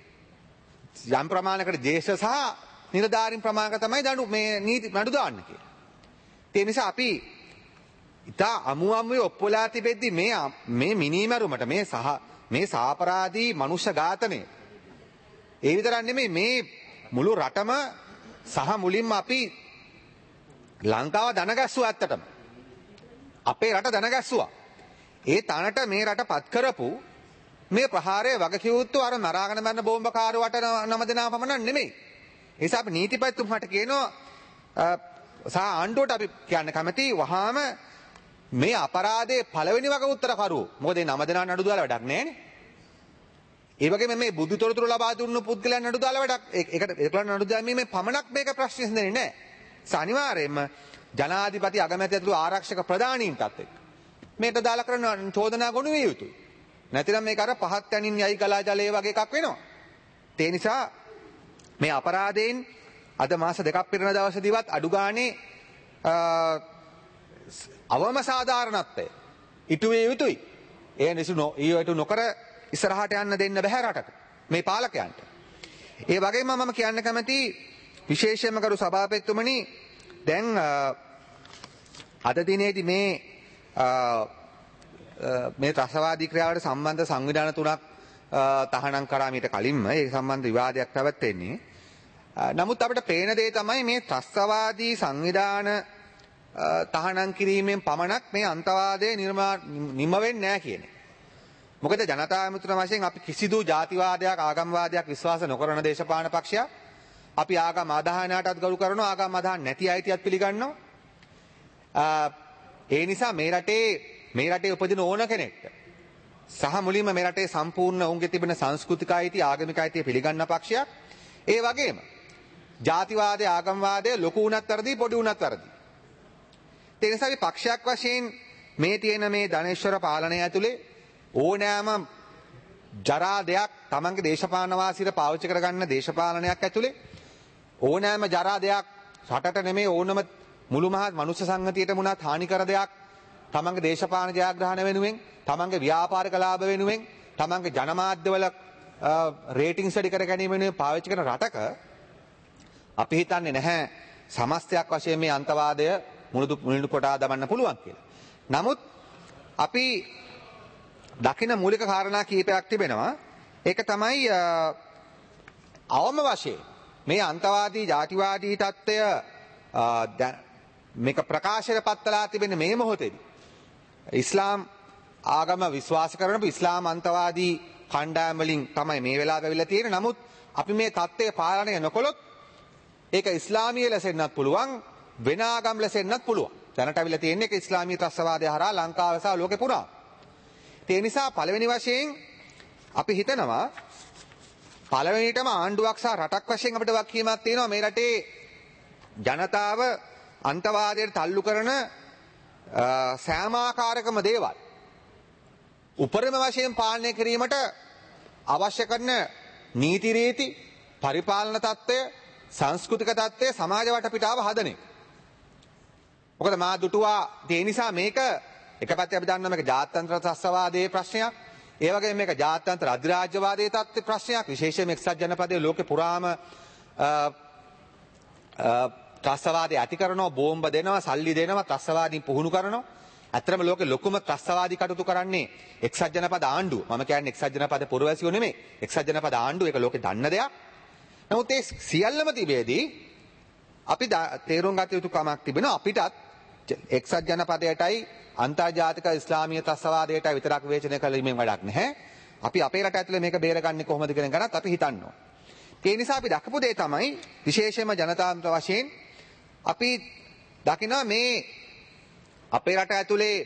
යම් ප්‍රමාණයකට ජේෂ්ඨ සහ නිලධාරීන් ප්‍රමාණයක තමයි දඬු මේ නීති නඩු දාන්න කියලා. ඒ නිසා අපි ඉතා අමු අමුවේ ඔප්පුලා තිබෙද්දි මේ මේ මිනීමරුමට මේ සහ මේ සාපරාධී මනුෂ්‍ය ඝාතනය ඒ විතරක් නෙමෙයි මේ මුළු රටම සහ මුලින්ම අපි ලංකාව දනගැස්සුවා ඇත්තටම. අපේ රට දනගැස්සුවා. ඒ තනට මේ රට පත් කරපු මේ ප්‍රහාරයේ වගකියුතු අර මරාගෙන මරන බෝම්බකාරවට නම දෙනා පමණක් නෙමෙයි. ඒ නිසා අපි නීතිපතිතුමාට කියනවා සහ ආණ්ඩුවට අපි කියන්න කැමති වහාම මේ අපරාධයේ පළවෙනි වග උත්තරකරුවෝ මොකද මේ නම දෙනා නඩු දාලා වැඩක් නැහැනේ. ඒ වගේම මේ බුදු තොරතුරු ලබා දුන්නු පුද්ගලයන් නඩු දාලා වැඩක් ඒකට ඒකලන් නඩු දැමීමේ පමණක් මේක ප්‍රශ්න විසඳෙන්නේ නැහැ. අනිවාර්යයෙන්ම ජනාධිපති අගමැති ඇතුළු ආරක්ෂක ප්‍රධානීන්ටත් එක්ක මේකට දාලා කරන චෝදනා ගොනු විය යුතුයි. නැතිනම් මේක අර පහත් යනින් යයි ගලා ජලයේ වගේ එකක් වෙනවා. ඒ නිසා මේ අපරාධයෙන් අද මාස දෙකක් පිරෙන දවසේදීවත් අඩු ගානේ අවම සාධාරණත්වය ඉටු විය යුතුයි. ඒ නිසුනෝ ඊට නොකර ඉස්සරහට යන්න දෙන්න බෑ රටට මේ පාලකයන්ට. ඒ වගේම මම කියන්න කැමති විශේෂයෙන්ම කරු සභාපතිතුමනි දැන් අද දිනේදී මේ මේ ත්‍රස්තවාදී ක්‍රියාවට සම්බන්ධ සංවිධාන තුනක් තහනම් කරා මීට කලින්ම ඒ සම්බන්ධ විවාදයක් පැවැත්වෙන්නේ. නමුත් අපිට පේන දේ තමයි මේ ත්‍රස්තවාදී සංවිධාන තහනම් කිරීමෙන් පමණක් මේ අන්තවාදය නිර්මා නිම වෙන්නේ නැහැ කියන්නේ. මොකද ජනතා ඇමතුන වශයෙන් අපි කිසිදු ජාතිවාදයක් ආගම්වාදයක් විශ්වාස නොකරන දේශපාලන පක්ෂයක්. අපි ආගම් අදහනටත් ගරු කරනවා, ආගම් අදහන් නැති අයිතියත් පිළිගන්නවා. ඒ නිසා මේ රටේ මේ රටේ උපදින ඕන කෙනෙක්ට සහ මුලින්ම මේ රටේ සම්පූර්ණ ඔවුන්ගේ තිබෙන සංස්කෘතික අයිතිය ආගමික අයිතිය පිළිගන්න පක්ෂයක්. ඒ වගේම ජාතිවාදය ආගම්වාදය ලොකු වුණත් වරදි පොඩි වුණත් වරදි. ඒ නිසා අපි පක්ෂයක් වශයෙන් මේ තියෙන මේ ධනේශ්වර පාලනය ඇතුලේ ඕනෑම ජරා දෙයක් තමන්ගේ දේශපාලන වාසියට පාවිච්චි කරගන්න දේශපාලනයක් ඇතුලේ ඕනෑම ජරා දෙයක් රටට නෙමෙයි ඕනම මුළු මහත් මනුෂ්‍ය සංගතියට මුණත් හානි කර දෙයක් තමන්ගේ දේශපාලන ජයග්‍රහණ වෙනුවෙන් තමන්ගේ ව්‍යාපාරික ලාභ වෙනුවෙන් තමන්ගේ ජනමාධ්‍යවල රේටින්ග්ස් වැඩි කර ගැනීම වෙනුවෙන් පාවිච්චි කරන රටක අපි හිතන්නේ නැහැ සමස්තයක් වශයෙන් මේ අන්තවාදය මුළුදු මුලින්දු කොටා දමන්න පුළුවන් කියලා. නමුත් අපි දකින මූලික කාරණා කීපයක් තිබෙනවා. ඒක තමයි අවම වශයෙන් මේ අන්තවාදී ජාතිවාදී තත්ත්වය මේක ප්‍රකාශයට පත්වලා තිබෙන මේ මොහොතේදී ඉස්ලාම් ආගම විශ්වාස කරන ඉස්ලාම් අන්තවාදී කණ්ඩායම් වලින් තමයි මේ වෙලාව ඇවිල්ලා තියෙන්නේ. නමුත් අපි මේ தත්ත්වය පාලනය නොකළොත් ඒක ඉස්ලාමීය ලෙසෙන්නත් පුළුවන්, වෙන ආගම් ලෙසෙන්නත් පුළුවන්. දැනට ඇවිල්ලා තියෙන්නේ ඒක ඉස්ලාමීය ත්‍රස්තවාදය හරහා ලංකාව සහ ලෝකේ පුරා. ඒ නිසා පළවෙනි වශයෙන් අපි හිතනවා පළවෙනිටම ආණ්ඩුවක් සහ රටක් වශයෙන් අපිට වගකීමක් තියෙනවා මේ රටේ ජනතාව අන්තවාදයට තල්ලු කරන සෑම ආකාරකම දේවල් උපරිම වශයෙන් පාලනය කිරීමට අවශ්‍ය කරන නීති රීති, පරිපාලන තත්ත්වය, සංස්කෘතික තත්ත්වය, සමාජ වටපිටාව හදන එක. මොකද මා දුටුවා ඒ නිසා මේක එක පැත්තේ අපි දන්නවා මේක ජාත්‍යන්තර ත්‍රස්තවාදයේ ප්‍රශ්නයක්. ඒ වගේම මේක ජාත්‍යන්තර අධිරාජ්‍යවාදයේ තත්ත්ව ප්‍රශ්නයක්. විශේෂයෙන්ම එක්සත් ජනපදයේ ලෝකේ පුරාම ත්‍රස්තවාදය ඇති කරනවා, බෝම්බ දෙනවා, සල්ලි දෙනවා, ත්‍රස්තවාදීන් පුහුණු කරනවා. ඇත්තටම ලෝකේ ලොකුම ත්‍රස්තවාදී කටයුතු කරන්නේ එක්සත් ජනපද ආණ්ඩුව. මම කියන්නේ එක්සත් ජනපද පුරවැසියෝ නෙමෙයි. එක්සත් ජනපද ආණ්ඩුව ඒක ලෝකේ දන්න දෙයක්. නමුත් ඒ සියල්ලම තිබෙදී අපි තේරුම් ගත යුතු කමක් තිබෙනවා. අපිටත් එක්සත් ජනපදයටයි අන්තර්ජාතික ඉස්ලාමීය ත්‍රස්තවාදයට විතරක් විවේචනය කළීමෙන් වැඩක් නැහැ. අපි අපේ රට ඇතුලේ මේක බේරගන්නේ කොහොමද කියන ගැනත් අපි හිතන්න ඕන. ඒ නිසා අපි දක්වපු දේ තමයි විශේෂයෙන්ම ජනතාන්ත්‍ර වශයෙන් අපි දකිනවා මේ අපේ රට ඇතුලේ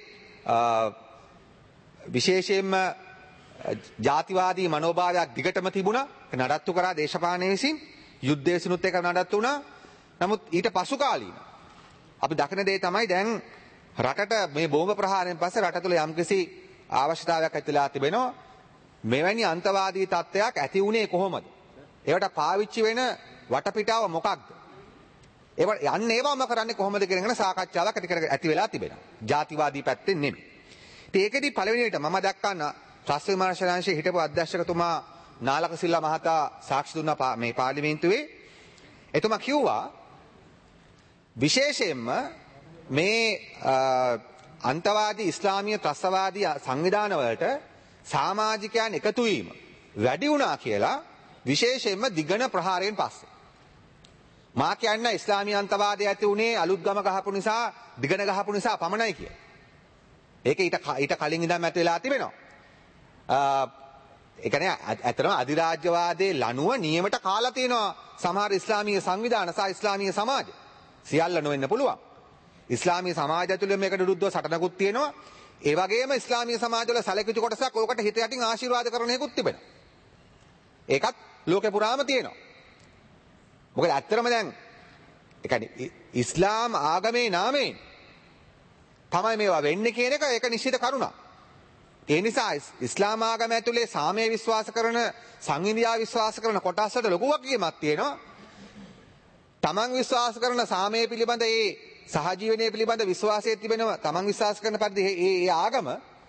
විශේෂයෙන්ම ජාතිවාදී මනෝභාවයක් දිගටම තිබුණා. නඩත්තු කරා දේශපාලනය විසින් යුද්ධය විසිනුත් ඒක නඩත්තු වුණා. නමුත් ඊට පසු කාලීන අපි දකින දේ තමයි දැන් රටට මේ බෝම්බ ප්‍රහාරයෙන් පස්සේ රට තුළ යම්කිසි අවශ්‍යතාවයක් ඇතිලා තිබෙනවා. මෙවැනි අන්තවාදී තත්ත්වයක් ඇති වුණේ කොහොමද? ඒවට පාවිච්චි වෙන වටපිටාව මොකක්ද? ඒව යන්නේ ඒවම කරන්නේ කොහොමද කියන ගැන සාකච්ඡාවක් ඇති කර ඇති වෙලා තිබෙනවා. ජාතිවාදී පැත්තෙන් නෙමෙයි. ඉතින් ඒකෙදි පළවෙනියට මම දක්වන්න ත්‍රස්ත විමර්ශනාංශයේ හිටපු අධ්‍යක්ෂකතුමා නාලක සිල්ලා මහතා සාක්ෂි දුන්නා මේ පාර්ලිමේන්තුවේ. එතුමා කිව්වා විශේෂයෙන්ම මේ අන්තවාදී ඉස්ලාමීය ත්‍රස්තවාදී සංවිධානවලට සමාජිකයන් එකතු වීම වැඩි වුණා කියලා විශේෂයෙන්ම දිගන ප්‍රහාරයෙන් පස්සේ. මා කියන්නේ ඉස්ලාමීය අන්තවාදය ඇති උනේ අලුත්ගම ගහපු නිසා, දිගන ගහපු නිසා පමණයි කියලා. ඒක ඊට ඊට කලින් ඉඳන් ඇති වෙලා තිබෙනවා. ඒ කියන්නේ ඇත්තටම අධිරාජ්‍යවාදයේ ලනුව නියමයට කාලා තියෙනවා සමහර ඉස්ලාමීය සංවිධාන සහ ඉස්ලාමීය සමාජ. සියල්ල නොවෙන්න පුළුවන්. ඉස්ලාමීය සමාජ ඇතුළේ මේකට විරුද්ධව සටනකුත් තියෙනවා. ඒ වගේම ඉස්ලාමීය සමාජවල සැලකිලි කොටසක් ඕකට හිත යටින් ආශිර්වාද කරන එකකුත් තිබෙනවා. ඒකත් ලෝකේ පුරාම තියෙනවා. මොකද ඇත්තටම දැන් ඒ කියන්නේ ඉස්ලාම් ආගමේ නාමයෙන් තමයි මේවා වෙන්නේ කියන එක ඒක නිශ්චිත කරුණක්. ඒ නිසා ඉස්ලාම් ආගම ඇතුලේ සාමය විශ්වාස කරන, සංහිඳියා විශ්වාස කරන කොටස් වලට ලොකු වගකීමක් තියෙනවා. තමන් විශ්වාස කරන සාමය පිළිබඳ ඒ සහජීවනය පිළිබඳ විශ්වාසය තිබෙනවා. තමන් විශ්වාස කරන පරිදි ඒ ඒ ආගම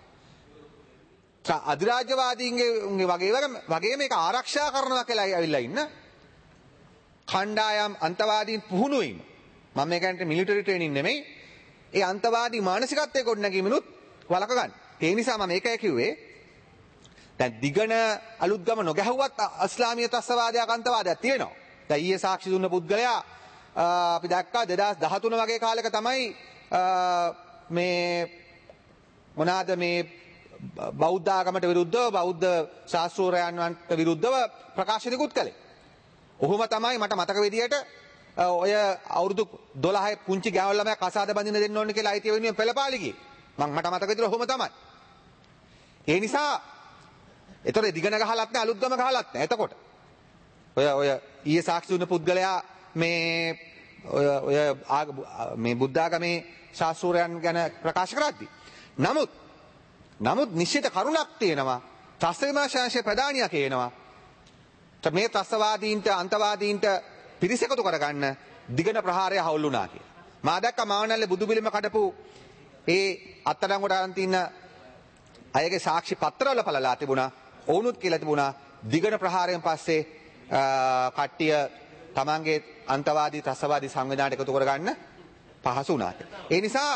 අධිරාජ්‍යවාදීන්ගේ වගේ වගේ මේක ආරක්ෂා කරනවා කියලා ඇවිල්ලා ඉන්න කණ්ඩායම් අන්තවාදීන් පුහුණු වීම. මම මේ කියන්නේ මිලිටරි ට්‍රේනින් නෙමෙයි. ඒ අන්තවාදී මානසිකත්වයේ ගොඩනැගීමනුත් වළක ගන්න. ඒ නිසා මම මේකයි කිව්වේ දැන් දිගන අලුත්ගම නොගැහුවත් ඉස්ලාමීය ත්‍රස්තවාදයක් අන්තවාදයක් තියෙනවා. දැන් ඊයේ සාක්ෂි දුන්න පුද්ගලයා අපි දැක්කා දෙදාස් දහතුන වගේ කාලෙක තමයි මේ මොනවාද මේ බෞද්ධ ආගමට විරුද්ධව බෞද්ධ ශාස්ත්‍රෝරයන්ට විරුද්ධව ප්‍රකාශනිකුත් කළේ. ඔහොම තමයි මට මතක විදියට ඔය අවුරුදු දොළහේ පුංචි ගෑවල් ළමයා කසාද බඳින්න දෙන්න ඕනේ කියලා අයිතිය වෙනුවෙන් පෙළපාලි ගියේ. මම මට මතක විදියට ඔහොම තමයි. ඒ නිසා ඒතර දිගන ගහලත් නැහැ අලුත් ගම ගහලත් නැහැ. එතකොට ඔය ඔය ඊයේ සාක්ෂි දුන්න පුද්ගලයා මේ ඔය ඔය මේ බුද්ධ ආගමේ ශාස්ත්‍රෝරයන් ගැන ප්‍රකාශ කරද්දී නමුත් නමුත් නිශ්චිත කරුණක් තියෙනවා. ත්‍රස්ත විමර්ශනයේ ප්‍රධානියා කියනවා මේ ත්‍රස්තවාදීන්ට අන්තවාදීන්ට පිරිසකතු කරගන්න දිගන ප්‍රහාරය හවුල් වුණා කියලා. මා දැක්ක මාවනල්ලේ බුදුබිලිම කඩපු ඒ අත්අඩංගුවට අරන් තින්න අයගේ සාක්ෂි පත්‍රවල පළලා තිබුණා. ඔවුනුත් කියලා තිබුණා දිගන ප්‍රහාරයෙන් පස්සේ කට්ටිය තමන්ගේ අන්තවාදී ත්‍රස්තවාදී සංවිධානයට එකතු කරගන්න පහසු වුණා කියලා. ඒ නිසා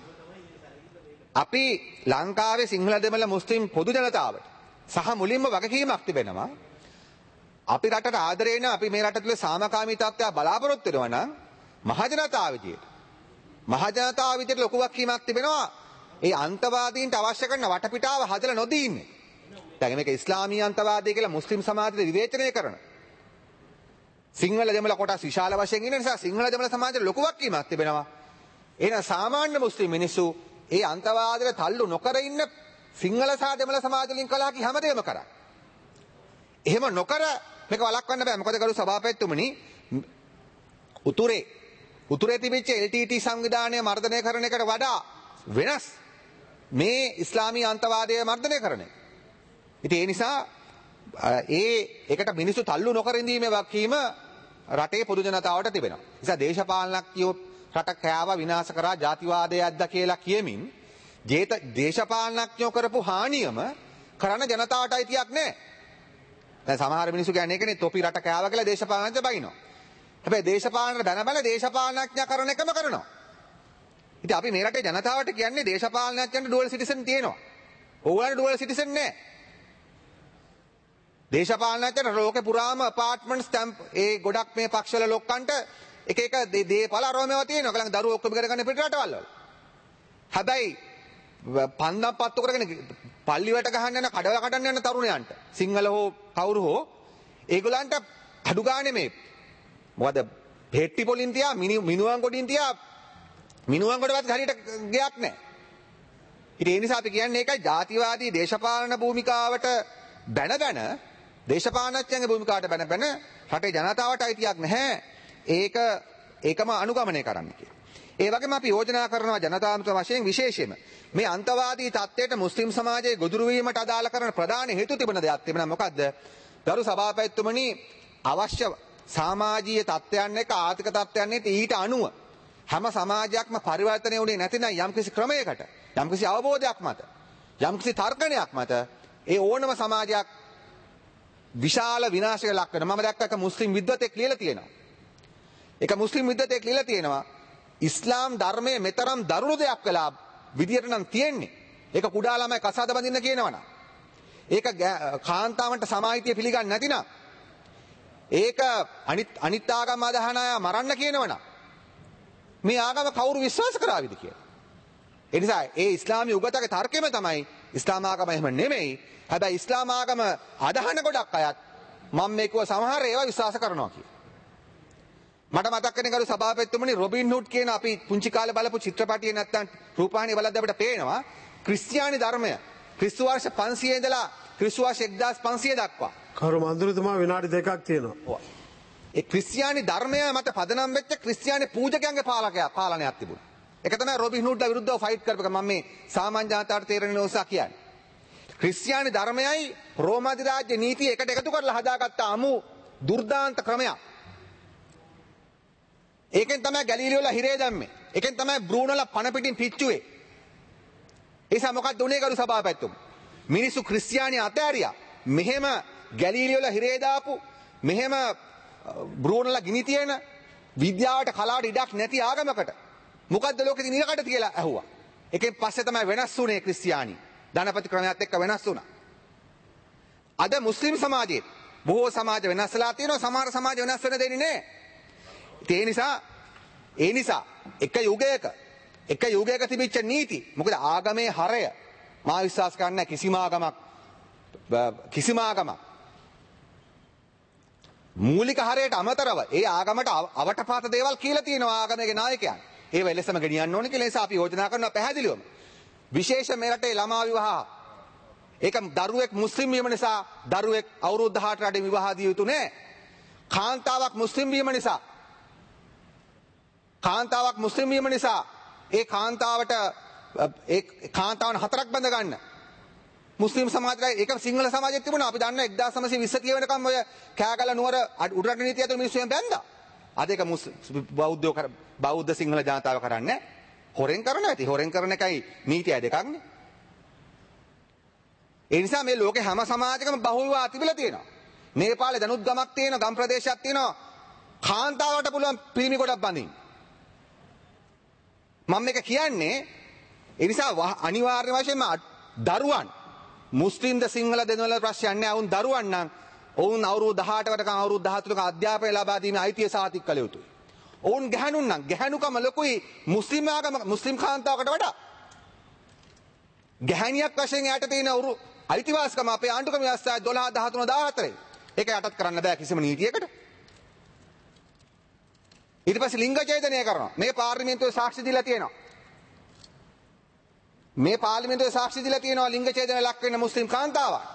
අපි ලංකාවේ සිංහල දෙමළ මුස්ලිම් පොදු ජනතාවට සහ මුලින්ම වගකීමක් තිබෙනවා. අපි රටට ආදරේන අපි මේ රට තුළ සාමකාමී තත්ත්වයක් බලාපොරොත්තු වෙනවා නම් මහජනතාව විදියට මහජනතාව විදියට ලොකු වගකීමක් තිබෙනවා. ඒ අන්තවාදීන්ට අවශ්‍ය කරන වටපිටාව හදලා නොදී ඉන්නේ. දැන් මේක ඉස්ලාමීය අන්තවාදී කියලා මුස්ලිම් සමාජයට විවේචනය කරන සිංහල දෙමළ කොටස් විශාල වශයෙන් ඉන්න නිසා සිංහල දෙමළ සමාජයට ලොකු වගකීමක් තිබෙනවා. එහෙනම් සාමාන්‍ය මුස්ලිම් මිනිස්සු ඒ අන්තවාදයට තල්ලු නොකර ඉන්න සිංහල සහ දෙමළ සමාජ වලින් කළා කි හැමදේම කරා. එහෙම නොකර මේක වළක්වන්න බෑ. මොකද ගරු සභාපතිතුමනි උතුරේ උතුරේ තිබිච්ච එල් ටී ටී සංවිධානය මර්ධනය කරන එකට වඩා වෙනස් මේ ඉස්ලාමීය අන්තවාදය මර්ධනය කරන එක. ඉතින් ඒ නිසා ඒ එකට මිනිස්සු තල්ලු නොකර ඉඳීමේ වගකීම රටේ පොදු ජනතාවට තිබෙනවා. ඒ නිසා දේශපාලනඥයෝ රට කෑවා විනාශ කරා ජාතිවාදයක්ද කියලා කියමින් ජේත දේශපාලනඥයෝ කරපු හානියම කරන්න ජනතාවට අයිතියක් නැහැ. දැන් සමහර මිනිස්සු කියන්නේ ඒකනේ තොපි රට කෑවා කියලා දේශපාලනඥ බයිනවා. හැබැයි දේශපාලනට බැන බැල දේශපාලනඥ කරන එකම කරනවා. ඉතින් අපි මේ රටේ ජනතාවට කියන්නේ දේශපාලනඥයන්ට ඩුවල් සිටිසන් තියෙනවා. ඕගොල්ලන්ට ඩුවල් සිටිසන් නැහැ. දේශපාලනඥයන්ට ලෝකේ පුරාම අපාර්ට්මන්ට්ස් ස්ටැම්ප් ඒ ගොඩක් මේ පක්ෂවල ලොක්කන්ට එක එක දේපල අරවමේව තියෙනවා. කලං දරුවෝ ඔක්කොම ඉගෙන ගන්න පිට රටවල් වල. හැබැයි පන්දම් පත්තු කරගෙන පල්ලිවට ගහන්න යන කඩවල කඩන්න යන තරුණයන්ට සිංහල හෝ කවුරු හෝ ඒගොල්ලන්ට අඩු ගානේ මේ මොකද පෙට්ටි පොලින් තියා මිනුවන් ගොඩින් තියා මිනුවන් ගොඩවත් හරියට ගයක් නැහැ. ඉතින් ඒ නිසා අපි කියන්නේ ඒකයි ජාතිවාදී දේශපාලන භූමිකාවට බැන බැන දේශපාලනඥයන්ගේ භූමිකාවට බැන බැන රටේ ජනතාවට අයිතියක් නැහැ. ඒක ඒකම අනුගමනය කරන්න කියලා. ඒ වගේම අපි යෝජනා කරනවා ජනතාවන්ත වශයෙන් විශේෂයෙන්ම මේ අන්තවාදී තත්ත්වයට මුස්ලිම් සමාජයේ ගොදුරු වීමට අදාළ කරන ප්‍රධාන හේතු තිබෙන දෙයක් තිබෙනවා. මොකද්ද? ගරු සභාපතිතුමනි අවශ්‍ය සමාජීය තත්ත්වයන් එක්ක ආර්ථික තත්ත්වයන් එක්ක ඊට අනුව හැම සමාජයක්ම පරිවර්තනය වුණේ නැතිනම් යම්කිසි ක්‍රමයකට යම්කිසි අවබෝධයක් මත යම්කිසි තර්කණයක් මත ඒ ඕනම සමාජයක් විශාල විනාශයකට ලක් වෙනවා. මම දැක්ක එක මුස්ලිම් විද්වතෙක් ලියලා තියෙනවා. ඒක මුස්ලිම් විද්වතෙක් ලියලා තියෙනවා. ඉස්ලාම් ධර්මයේ මෙතරම් දරුණු දෙයක් කළා විදියට නම් තියෙන්නේ. ඒක කුඩා ළමයි කසාද බඳින්න කියනවනම්. ඒක කාන්තාවන්ට සමාහිතිය පිළිගන්නේ නැතිනම්. ඒක අනිත් අනිත් ආගම අදහන අය මරන්න කියනවනම්. මේ ආගම කවුරු විශ්වාස කරාවිද කියලා. ඒ නිසා ඒ ඉස්ලාමී උගතගේ තර්කයම තමයි ඉස්ලාම ආගම එහෙම නෙමෙයි. හැබැයි ඉස්ලාම ආගම අදහන ගොඩක් අයත් මම මේකව සමහර ඒවා විශ්වාස කරනවා කියලා. මට මතක් වෙන ගරු සභාපතිතුමනි රොබින් හුඩ් කියන අපි පුංචි කාලේ බලපු චිත්‍රපටිය නැත්තම් රූපවාහිනිය බලද්දී අපිට පේනවා ක්‍රිස්තියානි ධර්මය ක්‍රිස්තු වර්ෂ පන්සියය ඉඳලා ක්‍රිස්තු වර්ෂ එක්දාස් පන්සියය දක්වා කරු මන්ත්‍රීතුමා විනාඩි දෙකක් තියෙනවා. ඒ ක්‍රිස්තියානි ධර්මය මත පදනම් වෙච්ච ක්‍රිස්තියානි පූජකයන්ගේ පාලකයා පාලනයක් තිබුණා. ඒක තමයි රොබින් හුඩ්ලා විරුද්ධව ෆයිට් කරපු එක. මම මේ සාමාන්‍ය ජනතාවට තේරෙන නිසා කියන්නේ. ක්‍රිස්තියානි ධර්මයයි රෝම අධිරාජ්‍ය නීතිය එකට එකතු කරලා හදාගත්ත අමු දුර්දාන්ත ක්‍රමයක්. ඒකෙන් තමයි ගැලීලියෝ වල හිරේ දැම්මේ. ඒකෙන් තමයි බ්‍රූනෝලා පණ පිටින් පිච්චුවේ. ඒ නිසා මොකක්ද උනේ ගරු සභාපතිතුමා? මිනිස්සු ක්‍රිස්තියානි අතෑරියා. මෙහෙම ගැලීලියෝ වල හිරේ දාපු මෙහෙම බ්‍රූනෝලා ගිනි තියෙන විද්‍යාවට කලාවට ඉඩක් නැති ආගමකට මොකද්ද ලෝකෙ දින ඉලකට කියලා ඇහුවා. ඒකෙන් පස්සේ තමයි වෙනස් වුනේ ක්‍රිස්තියානි. ධනපති ක්‍රමයට එක්ක වෙනස් වුණා. අද මුස්ලිම් සමාජයේ බොහෝ සමාජ වෙනස්ලා තියෙනවා. සමහර සමාජ වෙනස් වෙන්න දෙන්නේ නැහැ. ඒ නිසා ඒ නිසා එක යුගයක එක යුගයක තිබිච්ච නීති මොකද ආගමේ හරය මා විශ්වාස කරන්නේ නැහැ කිසිම ආගමක් කිසිම ආගමක් මූලික හරයට අමතරව ඒ ආගමට අවටපාත දේවල් කියලා තියෙනවා ආගමේ නායකයන්. ඒව එලෙසම ගෙනියන්න ඕනේ කියලා නිසා අපි යෝජනා කරනවා පැහැදිලිවම. විශේෂ මේ රටේ ළමා විවාහ ඒක දරුවෙක් මුස්ලිම් වීම නිසා දරුවෙක් අවුරුදු දහඅට රටේ විවාහ දිය යුතු නෑ. කාන්තාවක් මුස්ලිම් වීම නිසා කාන්තාවක් මුස්ලිම් වීම නිසා ඒ කාන්තාවට ඒ කාන්තාවන් හතරක් බඳ ගන්න මුස්ලිම් සමාජය ඒක සිංහල සමාජෙත් තිබුණා. අපි දන්න එක්දාස් නවසිය විස්ස කියවෙනකම් ඔය කෑගල නුවර උඩරට නීතිය ඇතුළු මිනිස්සුන් බැන්දා. අද ඒක බෞද්ධයෝ බෞද්ධ සිංහල ජනතාව කරන්නේ හොරෙන් කරන ඇති. හොරෙන් කරන එකයි නීතිය දෙකක්නේ. ඒ නිසා මේ ලෝකේ හැම සමාජයකම බහුව විවාහ තිබිලා තියෙනවා. නේපාලේ දනුත් ගමක් තියෙනවා, ගම් ප්‍රදේශයක් තියෙනවා. කාන්තාවට පුළුවන් පිරිමි කොටක් බඳින්න. මම මේක කියන්නේ ඒ නිසා අනිවාර්ය වශයෙන්ම දරුවන් මුස්ලිම්ද සිංහල දෙනවල ප්‍රශ්නයක් නෑ. වුන් දරුවන් නම් ඔවුන් අවුරුදු දහඅට වටකම් අවුරුදු දහතුනක අධ්‍යාපනය ලබා දීමේ අයිතිය සාතික කළ යුතුයි. ඔවුන් ගැහණුන් නම් ගැහණුකම ලොකුයි මුස්ලිම් ආගම මුස්ලිම් කාන්තාවකට වඩා. ගැහණියක් වශයෙන් යට තියෙන උරු අයිතිවාසිකම අපේ ආණ්ඩුක්‍රම ව්‍යවස්ථාවේ දොළහ දහතුන දාහතරේ. ඒක යටත් කරන්න බෑ කිසිම නීතියකට. ඊට පස්සේ ලිංග ඡේදනය කරනවා. මේ පාර්ලිමේන්තුවේ සාක්ෂි දීලා තියෙනවා. මේ පාර්ලිමේන්තුවේ සාක්ෂි දීලා තියෙනවා ලිංග ඡේදනය ලක් වෙන මුස්ලිම් කාන්තාවක්.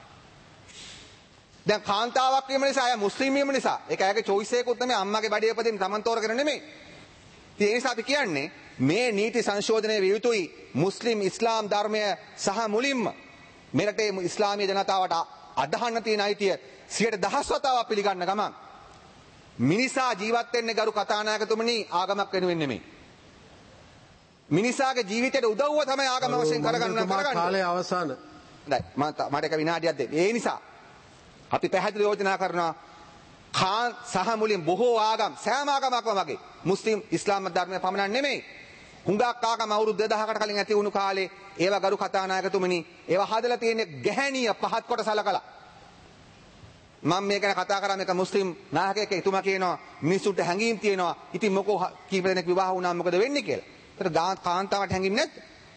දැන් කාන්තාවක් වීම නිසා අය මුස්ලිම් වීම නිසා ඒක ඇගේ choice එකකුත් නෙමෙයි අම්මගේ බඩේ උපදින්න තමන් තෝරගෙන නෙමෙයි. ඒ නිසා අපි කියන්නේ මේ නීති සංශෝධනය විය යුතුයි මුස්ලිම් ඉස්ලාම් ධර්මය සහ මුලින්ම මේ රටේ ඉස්ලාමීය ජනතාවට අදහන්න තියෙන අයිතිය සියයට දහස් වතාවක් පිළිගන්න ගමන් මිනිසා ජීවත් වෙන්නේ ගරු කතානායකතුමනි ආගමක් වෙනුවෙන් නෙමෙයි. මිනිසාගේ ජීවිතයට උදව්ව තමයි ආගම වශයෙන් කරගන්න කරගන්න. කාලය අවසන්. හොඳයි මම මට එක විනාඩියක් දෙන්න. ඒ නිසා අපි පැහැදිලි යෝජනා කරනවා කාන් සහ මුලින් බොහෝ ආගම් සෑම ආගමක්ම වගේ මුස්ලිම් ඉස්ලාම් ධර්මය පමණක් නෙමෙයි. හුඟක් ආගම් අවුරුදු දෙදහකට කලින් ඇති වුණු කාලේ ඒවා ගරු කතානායකතුමනි ඒවා හදලා තියෙන්නේ ගැහැණිය පහත් කොට සලකලා. මම මේ ගැන කතා කරා මේක මුස්ලිම් නායකයෙක් එතුමා කියනවා මිනිසුන්ට හැඟීම් තියෙනවා. ඉතින් මොකෝ කීප දෙනෙක් විවාහ වුණාම මොකද වෙන්නේ කියලා. ඒතර කාන්තාවට හැඟීම් නැද්ද?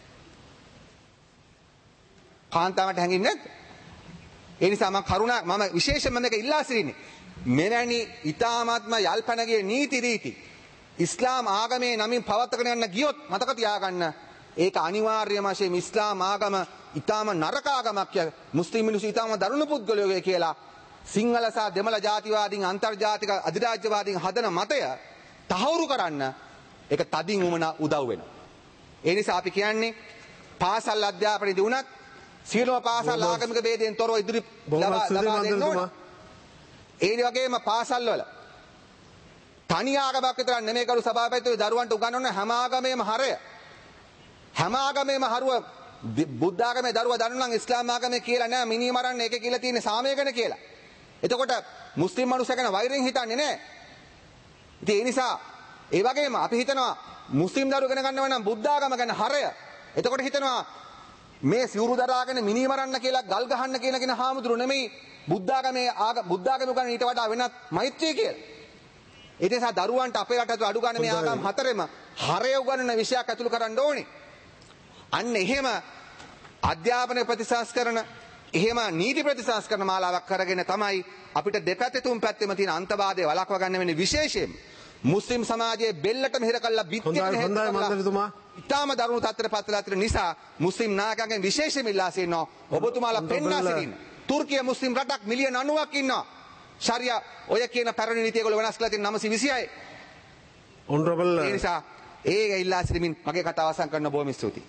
කාන්තාවට හැඟීම් නැද්ද? ඒ නිසා මම කරුණා මම විශේෂයෙන්ම මේක ඉල්ලා සිටින්නේ මෙවැනි ඊ타මාත්ම යල්පනගේ නීති රීති ඉස්ලාම් ආගමේ නමින් පවත්වාගෙන යන්න ගියොත් මතක තියාගන්න ඒක අනිවාර්යම වශයෙන් ඉස්ලාම් ආගම ඊ타ම නරක ආගමක් ය මුස්ලිම් මිනිස්සු ඊ타ම දරුණු පුද්ගලයෝ කියලා සිංහල සහ දෙමළ ජාතිවාදීන් අන්තර්ජාතික අධිරාජ්‍යවාදීන් හදන මතය තහවුරු කරන්න ඒක තදින් උමන උදව් වෙනවා. ඒ නිසා අපි කියන්නේ පාසල් අධ්‍යාපනයේදී උනත් සියලුම පාසල් ආගමික ભેදයෙන් තොරව ඉදිරි ලබා ලබා දෙන්න ඕන. ඒ වගේම පාසල් වල තනි ආගමක් විතර නෙමෙයි කරු සභාපතිතුමෝ දරුවන්ට උගන්වන හැම ආගමේම හරය හැම ආගමේම හරුව බුද්ධ ආගමේ දරුවා දන්නවා නම් ඉස්ලාම් ආගමේ කියලා නෑ මිනී මරන්න ඒකේ කියලා තියෙන සාමයකන කියලා. එතකොට මුස්ලිම් මිනිස්සු ගැන වෛරයෙන් හිතන්නේ නෑ. ඉතින් ඒ නිසා ඒ වගේම අපි හිතනවා මුස්ලිම් දරුවෝ ඉගෙන ගන්නවා නම් බුද්ධ ආගම ගැන හරය. එතකොට හිතනවා මේ සිවුරු දරාගෙන මිනී මරන්න කියලා ගල් ගහන්න කියලා කියන හාමුදුරු නෙමෙයි බුද්ධ ආගමේ බුද්ධ ආගම උගන්වන ඊට වඩා වෙනත් මෛත්‍රිය කියලා. ඒ නිසා දරුවන්ට අපේ රටට අඩු ගන්න මේ ආගම් හතරෙම හරය උගන්වන විෂයක් ඇතුළු කරන්න ඕනේ. අන්න එහෙම අධ්‍යාපන ප්‍රතිසංස්කරණ එහෙම නීති ප්‍රතිසංස්කරණ මාලාවක් කරගෙන තමයි අපිට දෙපැත්තේ තුන් පැත්තෙම තියෙන අන්තවාදය වළක්වා ගන්න වෙන්නේ. විශේෂයෙන් මුස්ලිම් සමාජයේ බෙල්ලට මෙහෙර කළා බිත්තියට හොඳයි මන්ත්‍රීතුමා. ඊටාම දරුණු තත්ත්වයට පත්වලා තියෙන නිසා මුස්ලිම් නායකයන්ගෙන් විශේෂයෙන්ම ඉල්ලා සිටිනවා ඔබතුමාලා පෙන්වා සිටින්න. තුර්කිය මුස්ලිම් රටක් මිලියන නවයක් ඉන්නවා. ශරියා ඔය කියන පැරණි නීති ඒගොල්ලෝ වෙනස් කරලා තියෙන නවසිය විසිහයි. ඔනරබල් ඒ නිසා ඒ ඉල්ලා සිටිමින් මගේ කතාව අවසන් කරන්න බොහොම ස්තුතියි.